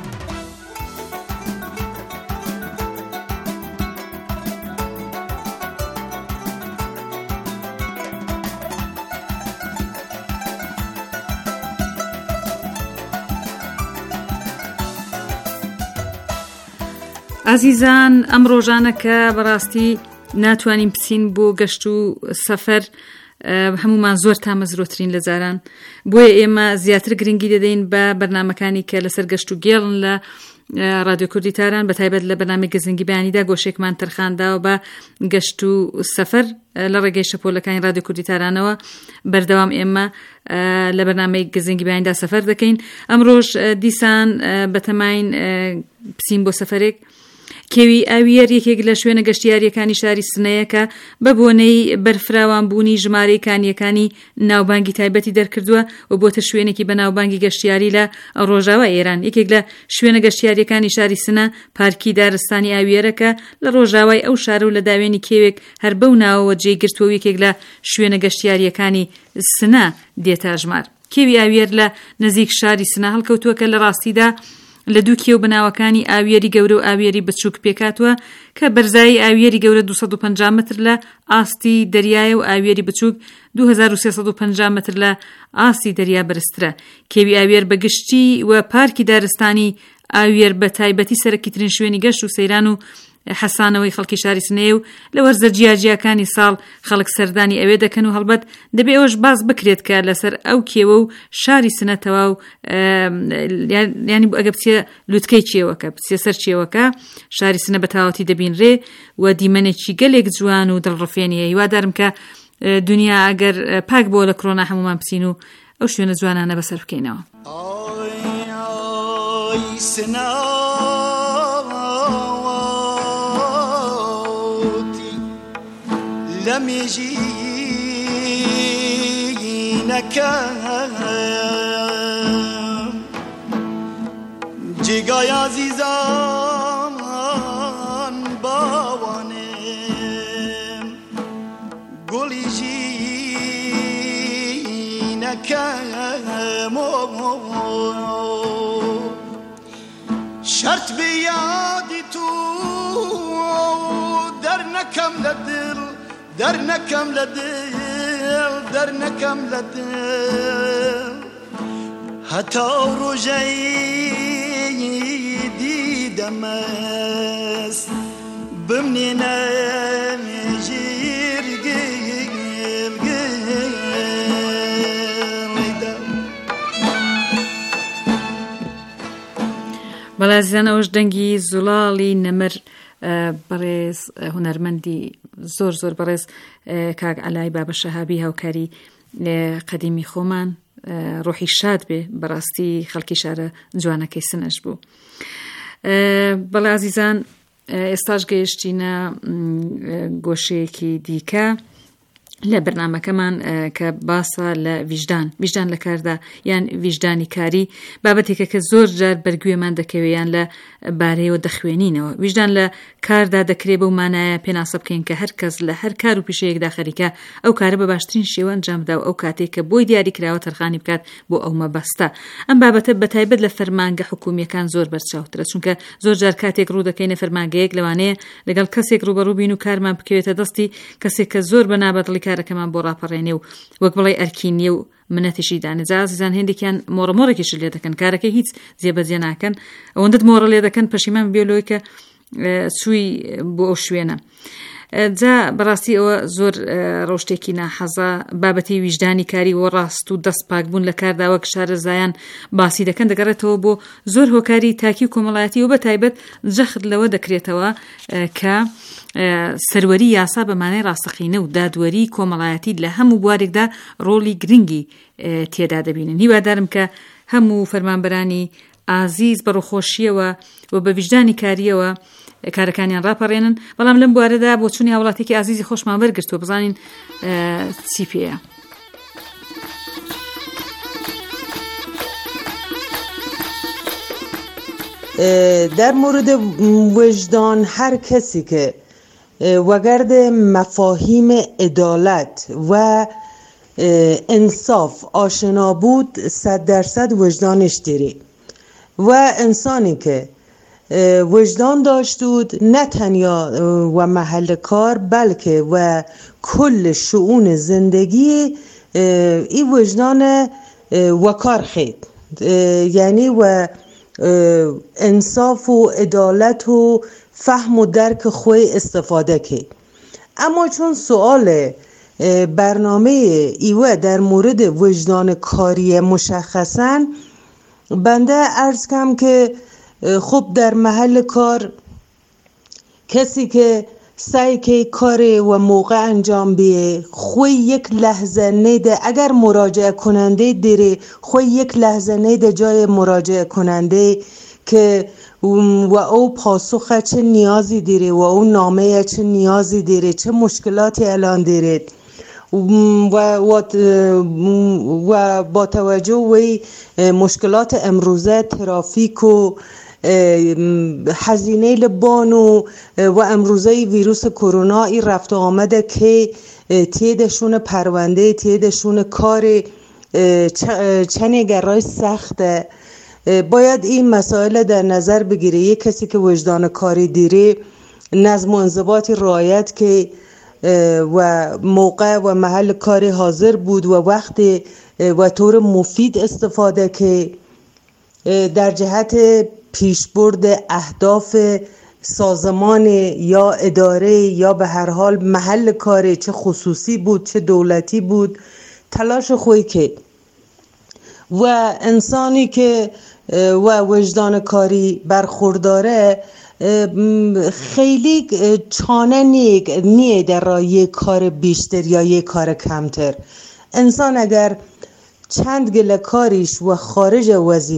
ئازیزان، ئەم ڕۆژانە کە بەڕاستی ناتوانین بچین بۆ گەشت و سەفەر، هەمومان زۆر تامەزرۆترین لە جاران بۆیە ئێمە زیاتر گرنگی دەدەین بە بەرنامەکانی کە لەسەر گەشت و گێڵن لە رادیۆ کوردی تاران بەتایبەت لە بەرنامەی گەزنگی بەیانیدا گۆشێکمان تەرخانداوە بە گەشت و سەفەر لە ڕێگەی شەپۆلەکانی رادیۆ کوردی تارانەوە بەردەوام ئێمە لە بەرنامەی گەزنگی بەیانیدا سەفەر دەکەین. ئەمڕۆژ دیسان بەتەماین پسیم بۆ سەفەرێک کێوی ئاویەر یەکێک لە شوێنە گەشتیاریەکانی شاری سنەیە کە بە بۆنەی بەرفراوان بوونی ژمارەی کانیەکانی ناوبانگی تایبەتی دەرکردووە و بۆتە شوێنێکی بە ناوبانگی گەشتیاری لە ڕۆژاوای ئێران. یەکێک لە شوێنە گەشتیاریەکانی شاری سنە پارکی دارستانی ئاویەرەکە لە ڕۆژاوای ئەو شارە و لە داوێنی کێوێک هەر بەو ناوەوە جێگرتووە یەکێک لە شوێنە گەشتیاریەکانی سنە دێتە ژمار. کێوی ئاویەر لە نزیک شاری سنە هەڵکەوتووە کە لە ڕاستیدا لە دوو کێو بناوەکانی ئاویێری گەورە و ئاویێری بچووک پێکاتوە کە بەرزایی ئاویێری گەورە 250 متر لە ئاستی دەریایە و ئاویێری بچووک 2350 متر لە ئاستی دەریا بەرزترە. کێوی ئاویێر بەگشتی و پارکی دارستانی ئاویێر بە تایبەتی سەرەکیترین شوێنی گەشت و سەیران و حەسانەوەی خەڵکی شاری سنەیە و لە وەرزە جیاجیەکانی ساڵ خەڵک سەردانی ئەوێ دەکەن و هەڵبەت دەبێ ئەوش باز بکرێت کە لەسەر ئەو کێوە و شاری سنەتەوە و ینی ئەگە بچێ لوتکەی چێوەکە بچێ سەر چێوەکە شاری سنە بە تاوەتی دەبینرێ و دیمەنێکی گەلێک جوان و دڵڕفێنیە. هیوادارم کە دنیا ئەگەر پاک بۆ لە کۆرۆنا هەمومان بچین و ئەو شوێنە جوانانە بەسەر بکەینەوە. لم يجينك جيغا يا عزيزان باوانم قول يجينك شرط بيادي تو درنكم لدل درنكم لدل حتى رجعي دمس بمننا مجير بەڵازیان ئەوش دەنگی زوڵاڵی نەمر بەڕێز هونەرمەندی زۆر بەڕێز کاک عەلای بابە شەهابی هاوکاری قەدیمی خۆمان ڕۆحی شاد بێ بەڕاستی خەڵکی شارە جوانەکەی سنەش بوو. بەڵێ عەزیزان ئێستاش گەیشتینە گۆشەیەکی دیکە لە بەرنامەکەمان کە باسە لە ویژدان لە کاردا یان ویژدانی کاری بابەتێکە کە زۆر جار بەرگوێمان دەکەوێیان لە بارەیەوە دەخوێنینەوە. ویژدان لە کاردا دەکرێت بەو مانایە پێناسە بکەین کە هەر کەس لە هەر کار و پیشەیەکدا خەریکە ئەو کارە بە باشترین شێوە ئەنجامدا و ئەو کاتێک کە بۆی دیاری کراوە تەرخانی بکات بۆ ئەو مەبەستە. ئەم بابەتە بەتایبەت لە فەرمانگە حکومیەکان زۆر بەرچاوترە چونکە زۆر جار کاتێک ڕوو دەکەینە فەرمانگەیەک لەوانەیە لەگەڵ کەسێک ڕوبەڕوو بین و کارمان بکەوێتە دەستی کەسێک کە زۆر بەنابەتڵی کارەکەمان بۆ ڕاپەڕێنێ و وەک بڵێ ئەرکینیە و منەتیشی دانەجا زیزان هێندێکیان مۆڕەمۆڕێکیش لێ دەکەن کارەکە هیچ جێبەجێ ناکەن ئەوەندەت مۆڕە لێ دەکەن پەشیمان بێلۆی کە سووی بۆ ئەو شوێنە. جا بەڕاستی ئەوە زۆر ڕۆشتێکی ناحەزە بابەتی ویژدانی کاری و ڕاست و دەست پاکبوون لە کاردا وەک شارەزایان باسی دەکەن دەگەڕێتەوە بۆ زۆر هۆکاری تاکی و کۆمەڵایەتی و بە تایبەت جەخت لەوە دەکرێتەوە کە سەروەری یاسا بەمانای ڕاستەقینە و دادوەری کۆمەڵایەتی لە هەموو بوارێکدا ڕۆڵی گرنگی تێدا دەبینن. هیوادارم کە هەموو فەرمانبەرانی ئازیز بە ڕۆخۆشیەوە و بە ویژدانی کاریەوە کارەکانیان ڕاپەڕێنن. بەڵام لەم بوارەدا بۆ چوونی هاوڵاتێکی ئازیزی خۆشمان وەرگرتووە بزانین چی پێیە. در مورد وجدان هر کسی که وگرد مفاهیم عدالت و انصاف آشنا بود 100% وجدانش دیری و انسانی که وجدان داشت بود نه تنها و محل کار بلکه و کل شؤون زندگی این وجدان وکار خید یعنی و انصاف و عدالت و فهم و درک خوی استفاده که. اما چون سوال برنامه ایوه در مورد وجدان کاری مشخصا، بنده عرض کم که خب در محل کار کسی که سعی که کار و موقع انجام بیه، خوی یک لحظه نیده اگر مراجعه کننده دیره، خوی یک لحظه نیده جای مراجعه کننده که و او پاسخ چه نیازی دیره و او نامه چه نیازی دیره، چه مشکلاتی الان دیره و با توجه وی مشکلات امروزه ترافیک و هزینه لبان و امروزه ویروس کرونا ای رفت و آمده که تیدشون پرونده تیدشون کار چنگرای سخته. باید این مسائل در نظر بگیره. یک کسی که وجدان کاری دیره نظم و انضباطی رعایت که و موقع و محل کاری حاضر بود و وقت و طور مفید استفاده که در جهت پیشبرد اهداف سازمان یا اداره یا به هر حال محل کاری، چه خصوصی بود چه دولتی بود، تلاش خوی که و انسانی که و وجدان کاری برخورداره خیلی چانه نیه در یک کار بیشتر یا یک کار کمتر. انسان اگر چند گله کاریش و خارج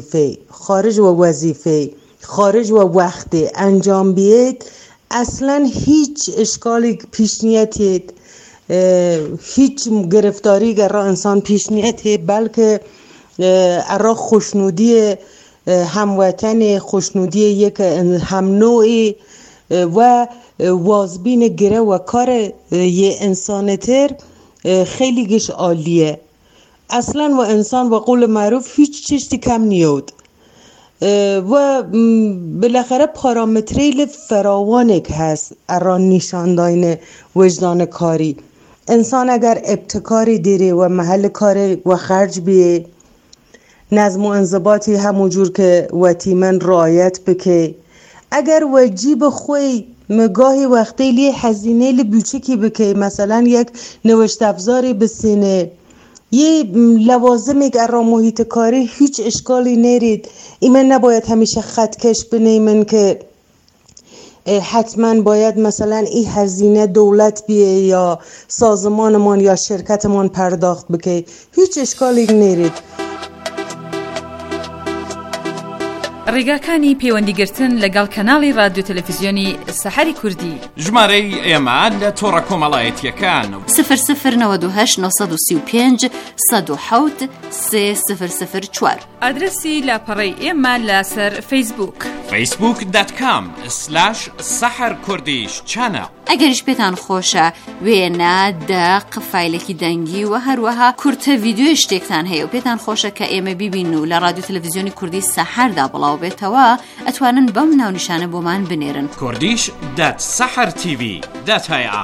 و وقت انجام بیید، اصلا هیچ اشکالی پیش نیتید، هیچ گرفتاری گر انسان پیش نیتید، بلکه ارا خوشنودی هموطن، خوشنودی یک هم نوعی و وازبین گره و کار یه انسانتر خیلی گش عالیه اصلا. و انسان و قول معروف هیچ چیزی کم نیود و بالاخره پارامتریل فراوانی که هست ارا نشان داین وجدان کاری. انسان اگر ابتکاری دیره و محل کار و خرج بیه، نظم و انضباطی همونجور که وطیمن رعایت بکه، اگر وجیب خوی مگاهی وقتی لی هزینه لی بوچکی بکه، مثلا یک نوشت افزاری بسینه، یه لوازمی که را محیط کاری هیچ اشکالی نرید. ایمن نباید همیشه خطکش بنیمن که حتما باید مثلا این هزینه دولت بیه یا سازمانمان یا شرکتمان پرداخت بکه، هیچ اشکالی نرید. ڕێگاکانی پەیوەندیگرتن لەگەڵ کەناڵی رادیۆ تەلەڤیزیۆنی سەحەری کوردی. ژمارەی ئێمە لە تۆڕە کۆمەڵایەتیەکان 0098 935 107 3004. ئادرسی لاپەڕەی ئێمە لەسەر فەیسبووک facebook.com/saharkurdish-channel. ئەگەریش پێتان خۆشە وێنە دەق فایلێکی دەنگی و هەروەها کورتە ڤیدیۆ شتێکتان هەیە و پێتان خۆشە کە ئێمە بیبین و لە رادیۆ تەلەڤیزیۆنی کوردی سەحەردا بڵاو بێتەوە، ئەتوانن بەم ناونیشانە بۆمان بنێرن. kurdish.sahartv.ir.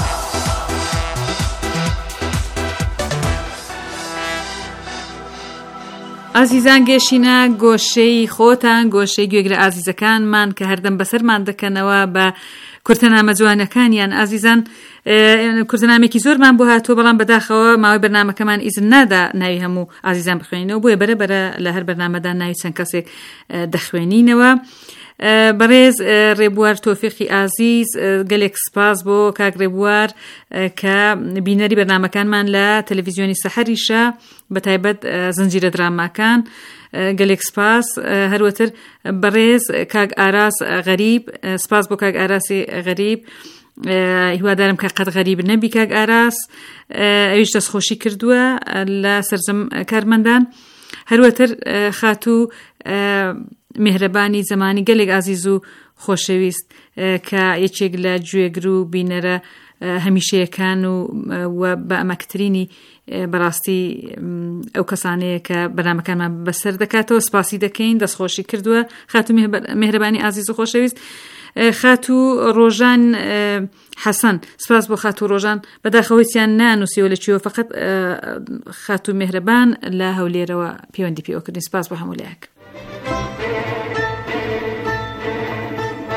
ئازیزان گەشینە گۆشەی خۆتان، گۆشەی گوێگرە ئازیزەکانمان کە هەردەم بەسەرمان دەکەنەوە بە کورتەنامە جوانەکانیان. ئازیزان کورتەنامێکی زۆرمان بۆ هاتووە، بەڵام بەداخەوە ماوەی بەرنامەکەمان ئیزن نادا ناوی هەموو ئازیزان بخوێنینەوە، بۆیە بەرەبەرە لە هەر بەرنامەدا ناوی چەند کەسێک دەخوێنینەوە. بەڕێز ڕێبوار تۆفیقی ئازیز، گەلێک سپاس بۆ کاک ڕێبوار کە بینەری بەرنامەکانمان لە تەلەڤیزیۆنی سەحەریشە، بەتایبەت زنجیرە دراماکان. گەلێک سپاس. هەروەتر بەڕێز کاک ئاراس غەریب، سپاس بۆ کاک ئاراسی غەریب، هیوادارم کە قەت غەریب نەبی کاک ئاراس، ئەویش دەستخۆشی کردووە لە سەرجەم کارمەندان. هەروەتر خاتوو میهرەبانی زمانی گەلێک ئازیز و خۆشەویست کە یەکێک لە گوێگر و بینەرە هەمیشەیەکان و بە ئەمەکترینی بەڕاستی ئەو کەسانەیە کە بەرنامەکانمان بەسەر دەکاتەوە سپاسی دەکەین، دەستخۆشی کردووە. خاتوو میهرەبانی ئازیز و خۆشەویست. خاتوو ڕۆژان حەسەن، سپاس بۆ خاتوو ڕۆژان، بەداخەوەیان نانووسیەوە لەکوێوە، فقط خاتوو میهرەبان لە هەولێرەوە پەیوەندی پێوەکردین. سپاس بۆ هەموو لایەک.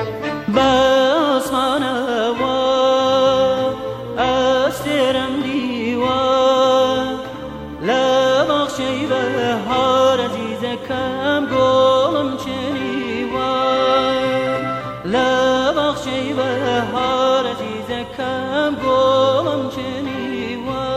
باسمانەوە ئەستێرەم دی باشی بهار عزیزکم گلم چنیوه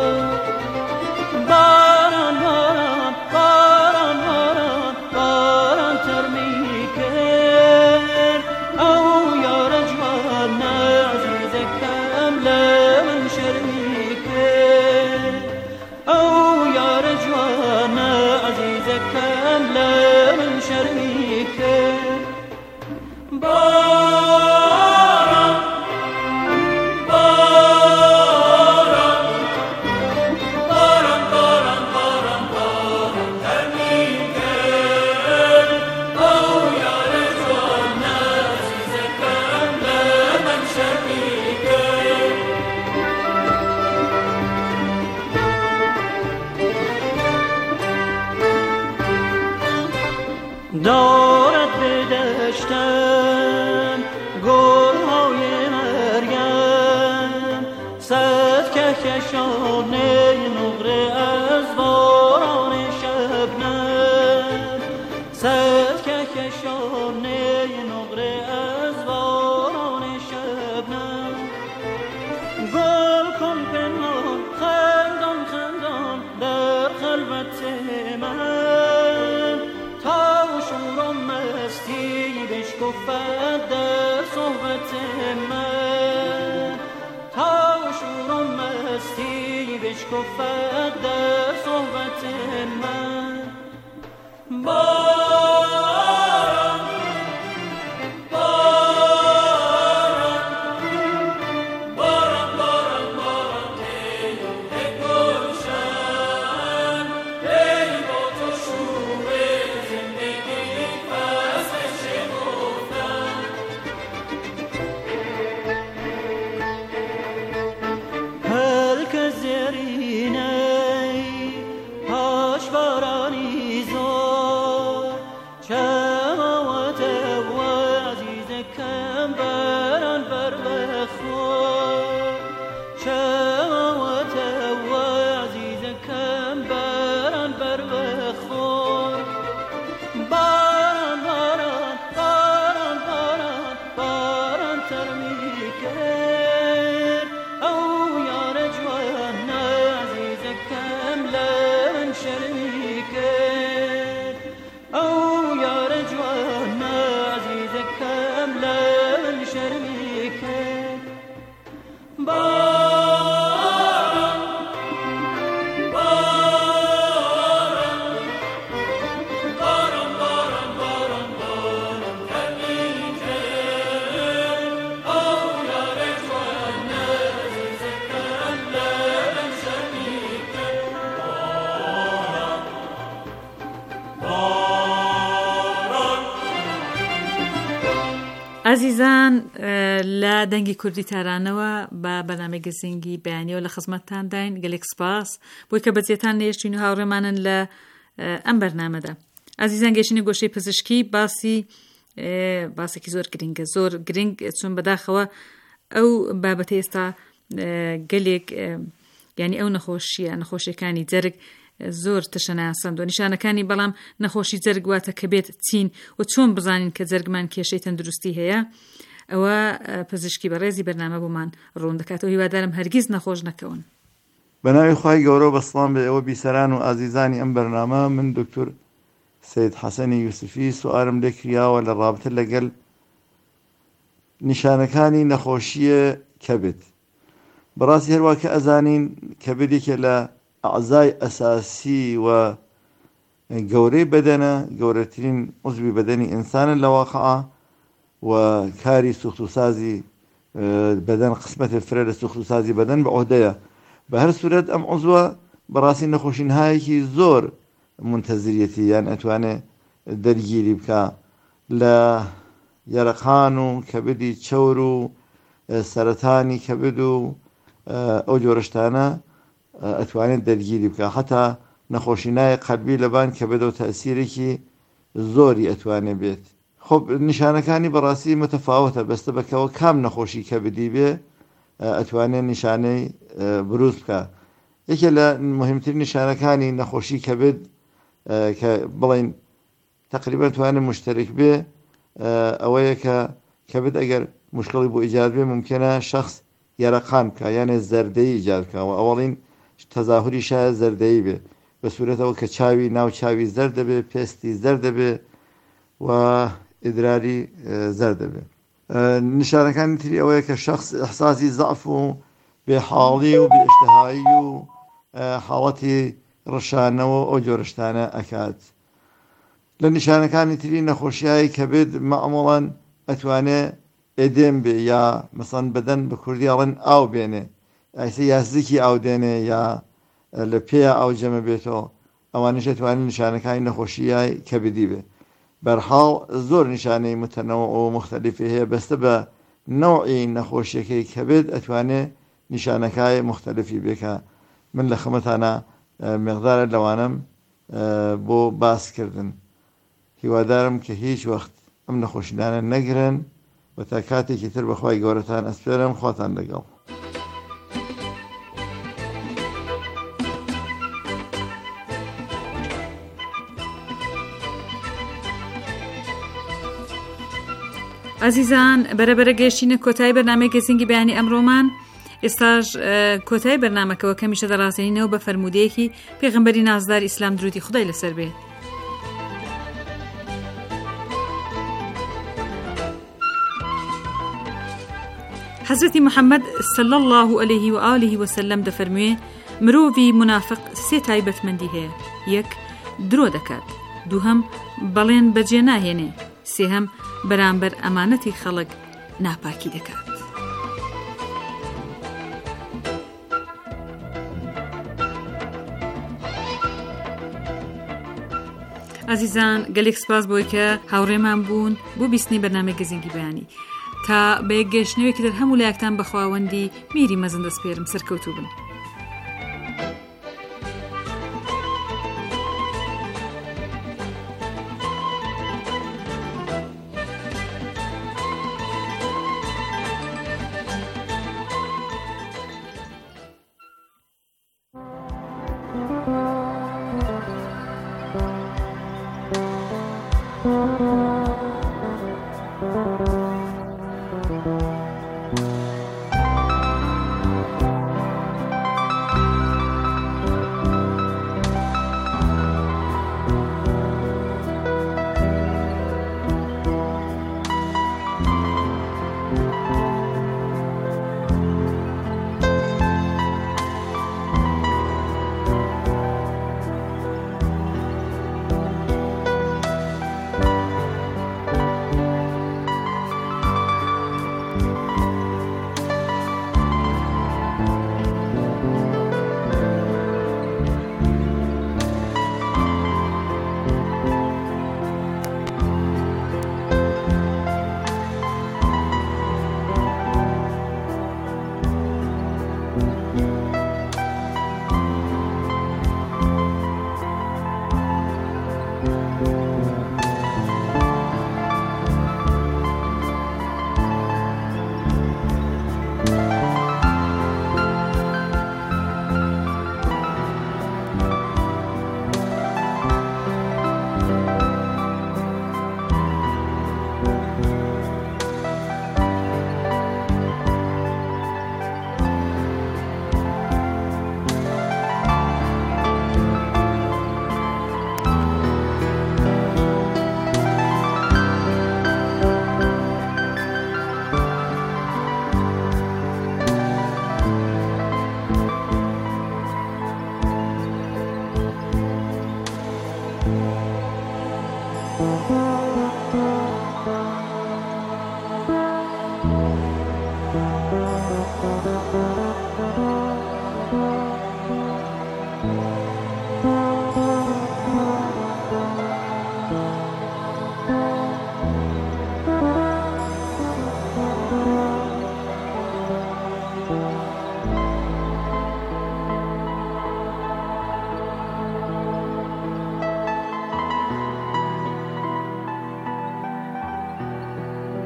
باران باران باران باران باران تر میکرد او یار جوان عزیزکم لمن شرمی کرد او یار جوان عزیزکم لمن شرمی کرد باران باران باران باران باران باران تر میکرد او یار جوان عزیزکم لمن شرمی کرد دارد بدشتم گلهای مریم صد کهکشانه نقره از باران شبنم صد کهکشانه نقره از باران شبنم گل کن پنهان خندان خندان در خلوت من تا شورم مستی بشکفد در صحبت من تا شورم مستی بشکفد در صحبت من باران باران باران باران باران ای گلشن ای با تو شور زندگی فصل شکفتن هر که زرینه پاش بارانی زور چماوت و عزیز کم بران بر بخور چماوت و عزیز کم بران بر بخور باران باران باران باران باران تر میکرد او یار جوان عزیز کم لمن شرمی کرد او یار جوان عزیز کم لمن شرمی کرد باران باران باران باران باران باران تر میکرد او یار جوان عزیز کم لمن شرمی کرد باران باران عزیزان لە دەنگی کوردی تارانەوە بە بەنامەی گەزینگی بەیانیەوە لە خزمەتتان داین گەلێک سپاس بۆی کە بەجێتان نێشتین و هاوڕێمانن لە ئەم بەرنامەدا. عزیزان گەشتنی گۆشەی پزیشکی باسێکی زۆر گرنگە زۆر گرنگ چون بەداخەوە ئەو بابەتە ئێستا گەلێک یعنی ئەو نەخۆشیەکانی جەرگ زۆر تەشەناسەند و نیشانەکانی بەڵام نەخۆشی جەرگ واتە کە بێت چین و چۆن بزانین کە جەرگمان کێشەی تەندروستی هەیە ئەوە پزیشکی بەڕێزی بەرنامە بۆمان ڕوون دەکاتەوە هیوادارم هەرگیز نەخۆش نەکەون. بەناوی خوای گەورە بەسڵام بێ ئەوە بیسەران و ئازیزانی ئەم بەرنامە من دکتۆر سید حەسەنی یوسفی سوالم لێ کراوە لە ڕابطە لەگەڵ نیشانەکانی نەخۆشیە کەبد. بەڕاستی هەروە کە ئەزانین کەبدێکە لە ئەعزای ئەساسی و گەورەی بەدەنە گەورەترین عزوی بەدەنی ئینسانە لە واقعە و کاری سوخت و سازی بەدەن قسمەتە فرە لە سوخت و سازی بەدەن بە عۆدەیە. بە هەر سوورەت ئەم عزوە بەڕاستی نەخۆشینهایەکی زۆر منتەزریەتی یان ئەتوانێت دەرگیری بکە لە یەرەقان و کەبدی چەور و سەرەتانی کەبد و ئەو جۆرەشتانە ئەتوانێت دەرگیری بکە حتا نەخۆشینای قەلبی لەبان کەبدە و تەسیرێکی زۆری ئەتوانێت بێت. خب نیشانەکانی بەڕاستی متەفاوتە بەستە بەکەوە کام نەخۆشی کەبدی بێ ئەتوانێت نیشانەی بروز بکە. یەکێ لە مهمترین نیشانەکانی نەخۆشی کەبد کە بڵین تقریبا توانێت مشترک بێ ئەوەیە کە کەبد ئەگەر مشکلی بۆ ئیجاد بێ ممکنە شخص یارەقان بکە یانێ زەردەیی ئیجاد بکەوە ئەوڵین تەزاهوری شایە زەردەیی بێ بە سوورەتەوە کە چاوی ناو چاوی زەر دەبێ پێستی زەر دەبێ و ئیدراری زەر دەبێ. نیشانەکانی تری ئەوەیە کە شخص ئەحساسی زەعف و بێحاڵی و بێئیشتیهایی و حاڵەتی ڕەشانەوە ئەو جۆرەشتانە ئەکات. لە نیشانەکانی تری نەخۆشیایی کەبێت مەعموڵەن ئەتوانێت ئێدێم بێ یا مەسەڵەن بەدەن بە کوردی ئەڵێن ئاو بێنێ ئایسە یاسزیکی ئاو دێنێ یا لە پێ ئاو جەمە بێتەوە ئەوانش دەتوانین نیشانەکانی نەخۆشیای کەبدی بێ. بەرحاڵ زۆر نیشانەی متەنەوە و مختلفی هەیە بەستە بە نەوعی نەخۆشیەکەی کەبێت ئەتوانێت نیشانەکانی مختلفی بێکە من لە خەمەتانە مقدارە لەوانم بۆ باسکردن. هیوادارم کە هیچ وەخت ئەم نەخۆشیدانە نەگرن و تا کاتێکی تر بەخوای گەورەتان ئەسپێرم خواتان لەگەڵ. عزیزان بەرەبەرە گەشتینە کۆتایی بەرنامەی گەزینگی بەیانی ئەمڕۆمان. ئێستاش کۆتایی بەرنامەکەەوە کەمیشە دەڕاستێنینەوە بە فەرمودەیەکی پێغەمبەری نازدار ئیسلام درودی خودای لەسەر بێت. حەزرەتی محەممەد صلی الله عليه و آله وسلم دەفەرموێ مرۆڤی منافق سێ تایبەتمەندی هەیە. یەک درۆ دەکات، دووهەم بەڵێن بەجێ ناهێنێ، سێهەم بەرامبەر ئەمانەتی خەڵک ناپاکی دەکات. عزیزان گەلێک سپاس بۆی کە هاوڕێمان بوون بۆ بیستنی بەرنامەی گەزینگی بەیانی. تا بە یەک گەشتنەوەیەکی تر هەموو لایەکتان بە خواوەندی میری مەزن دەسپێرم. سەرکەوتوو بن. Thank you.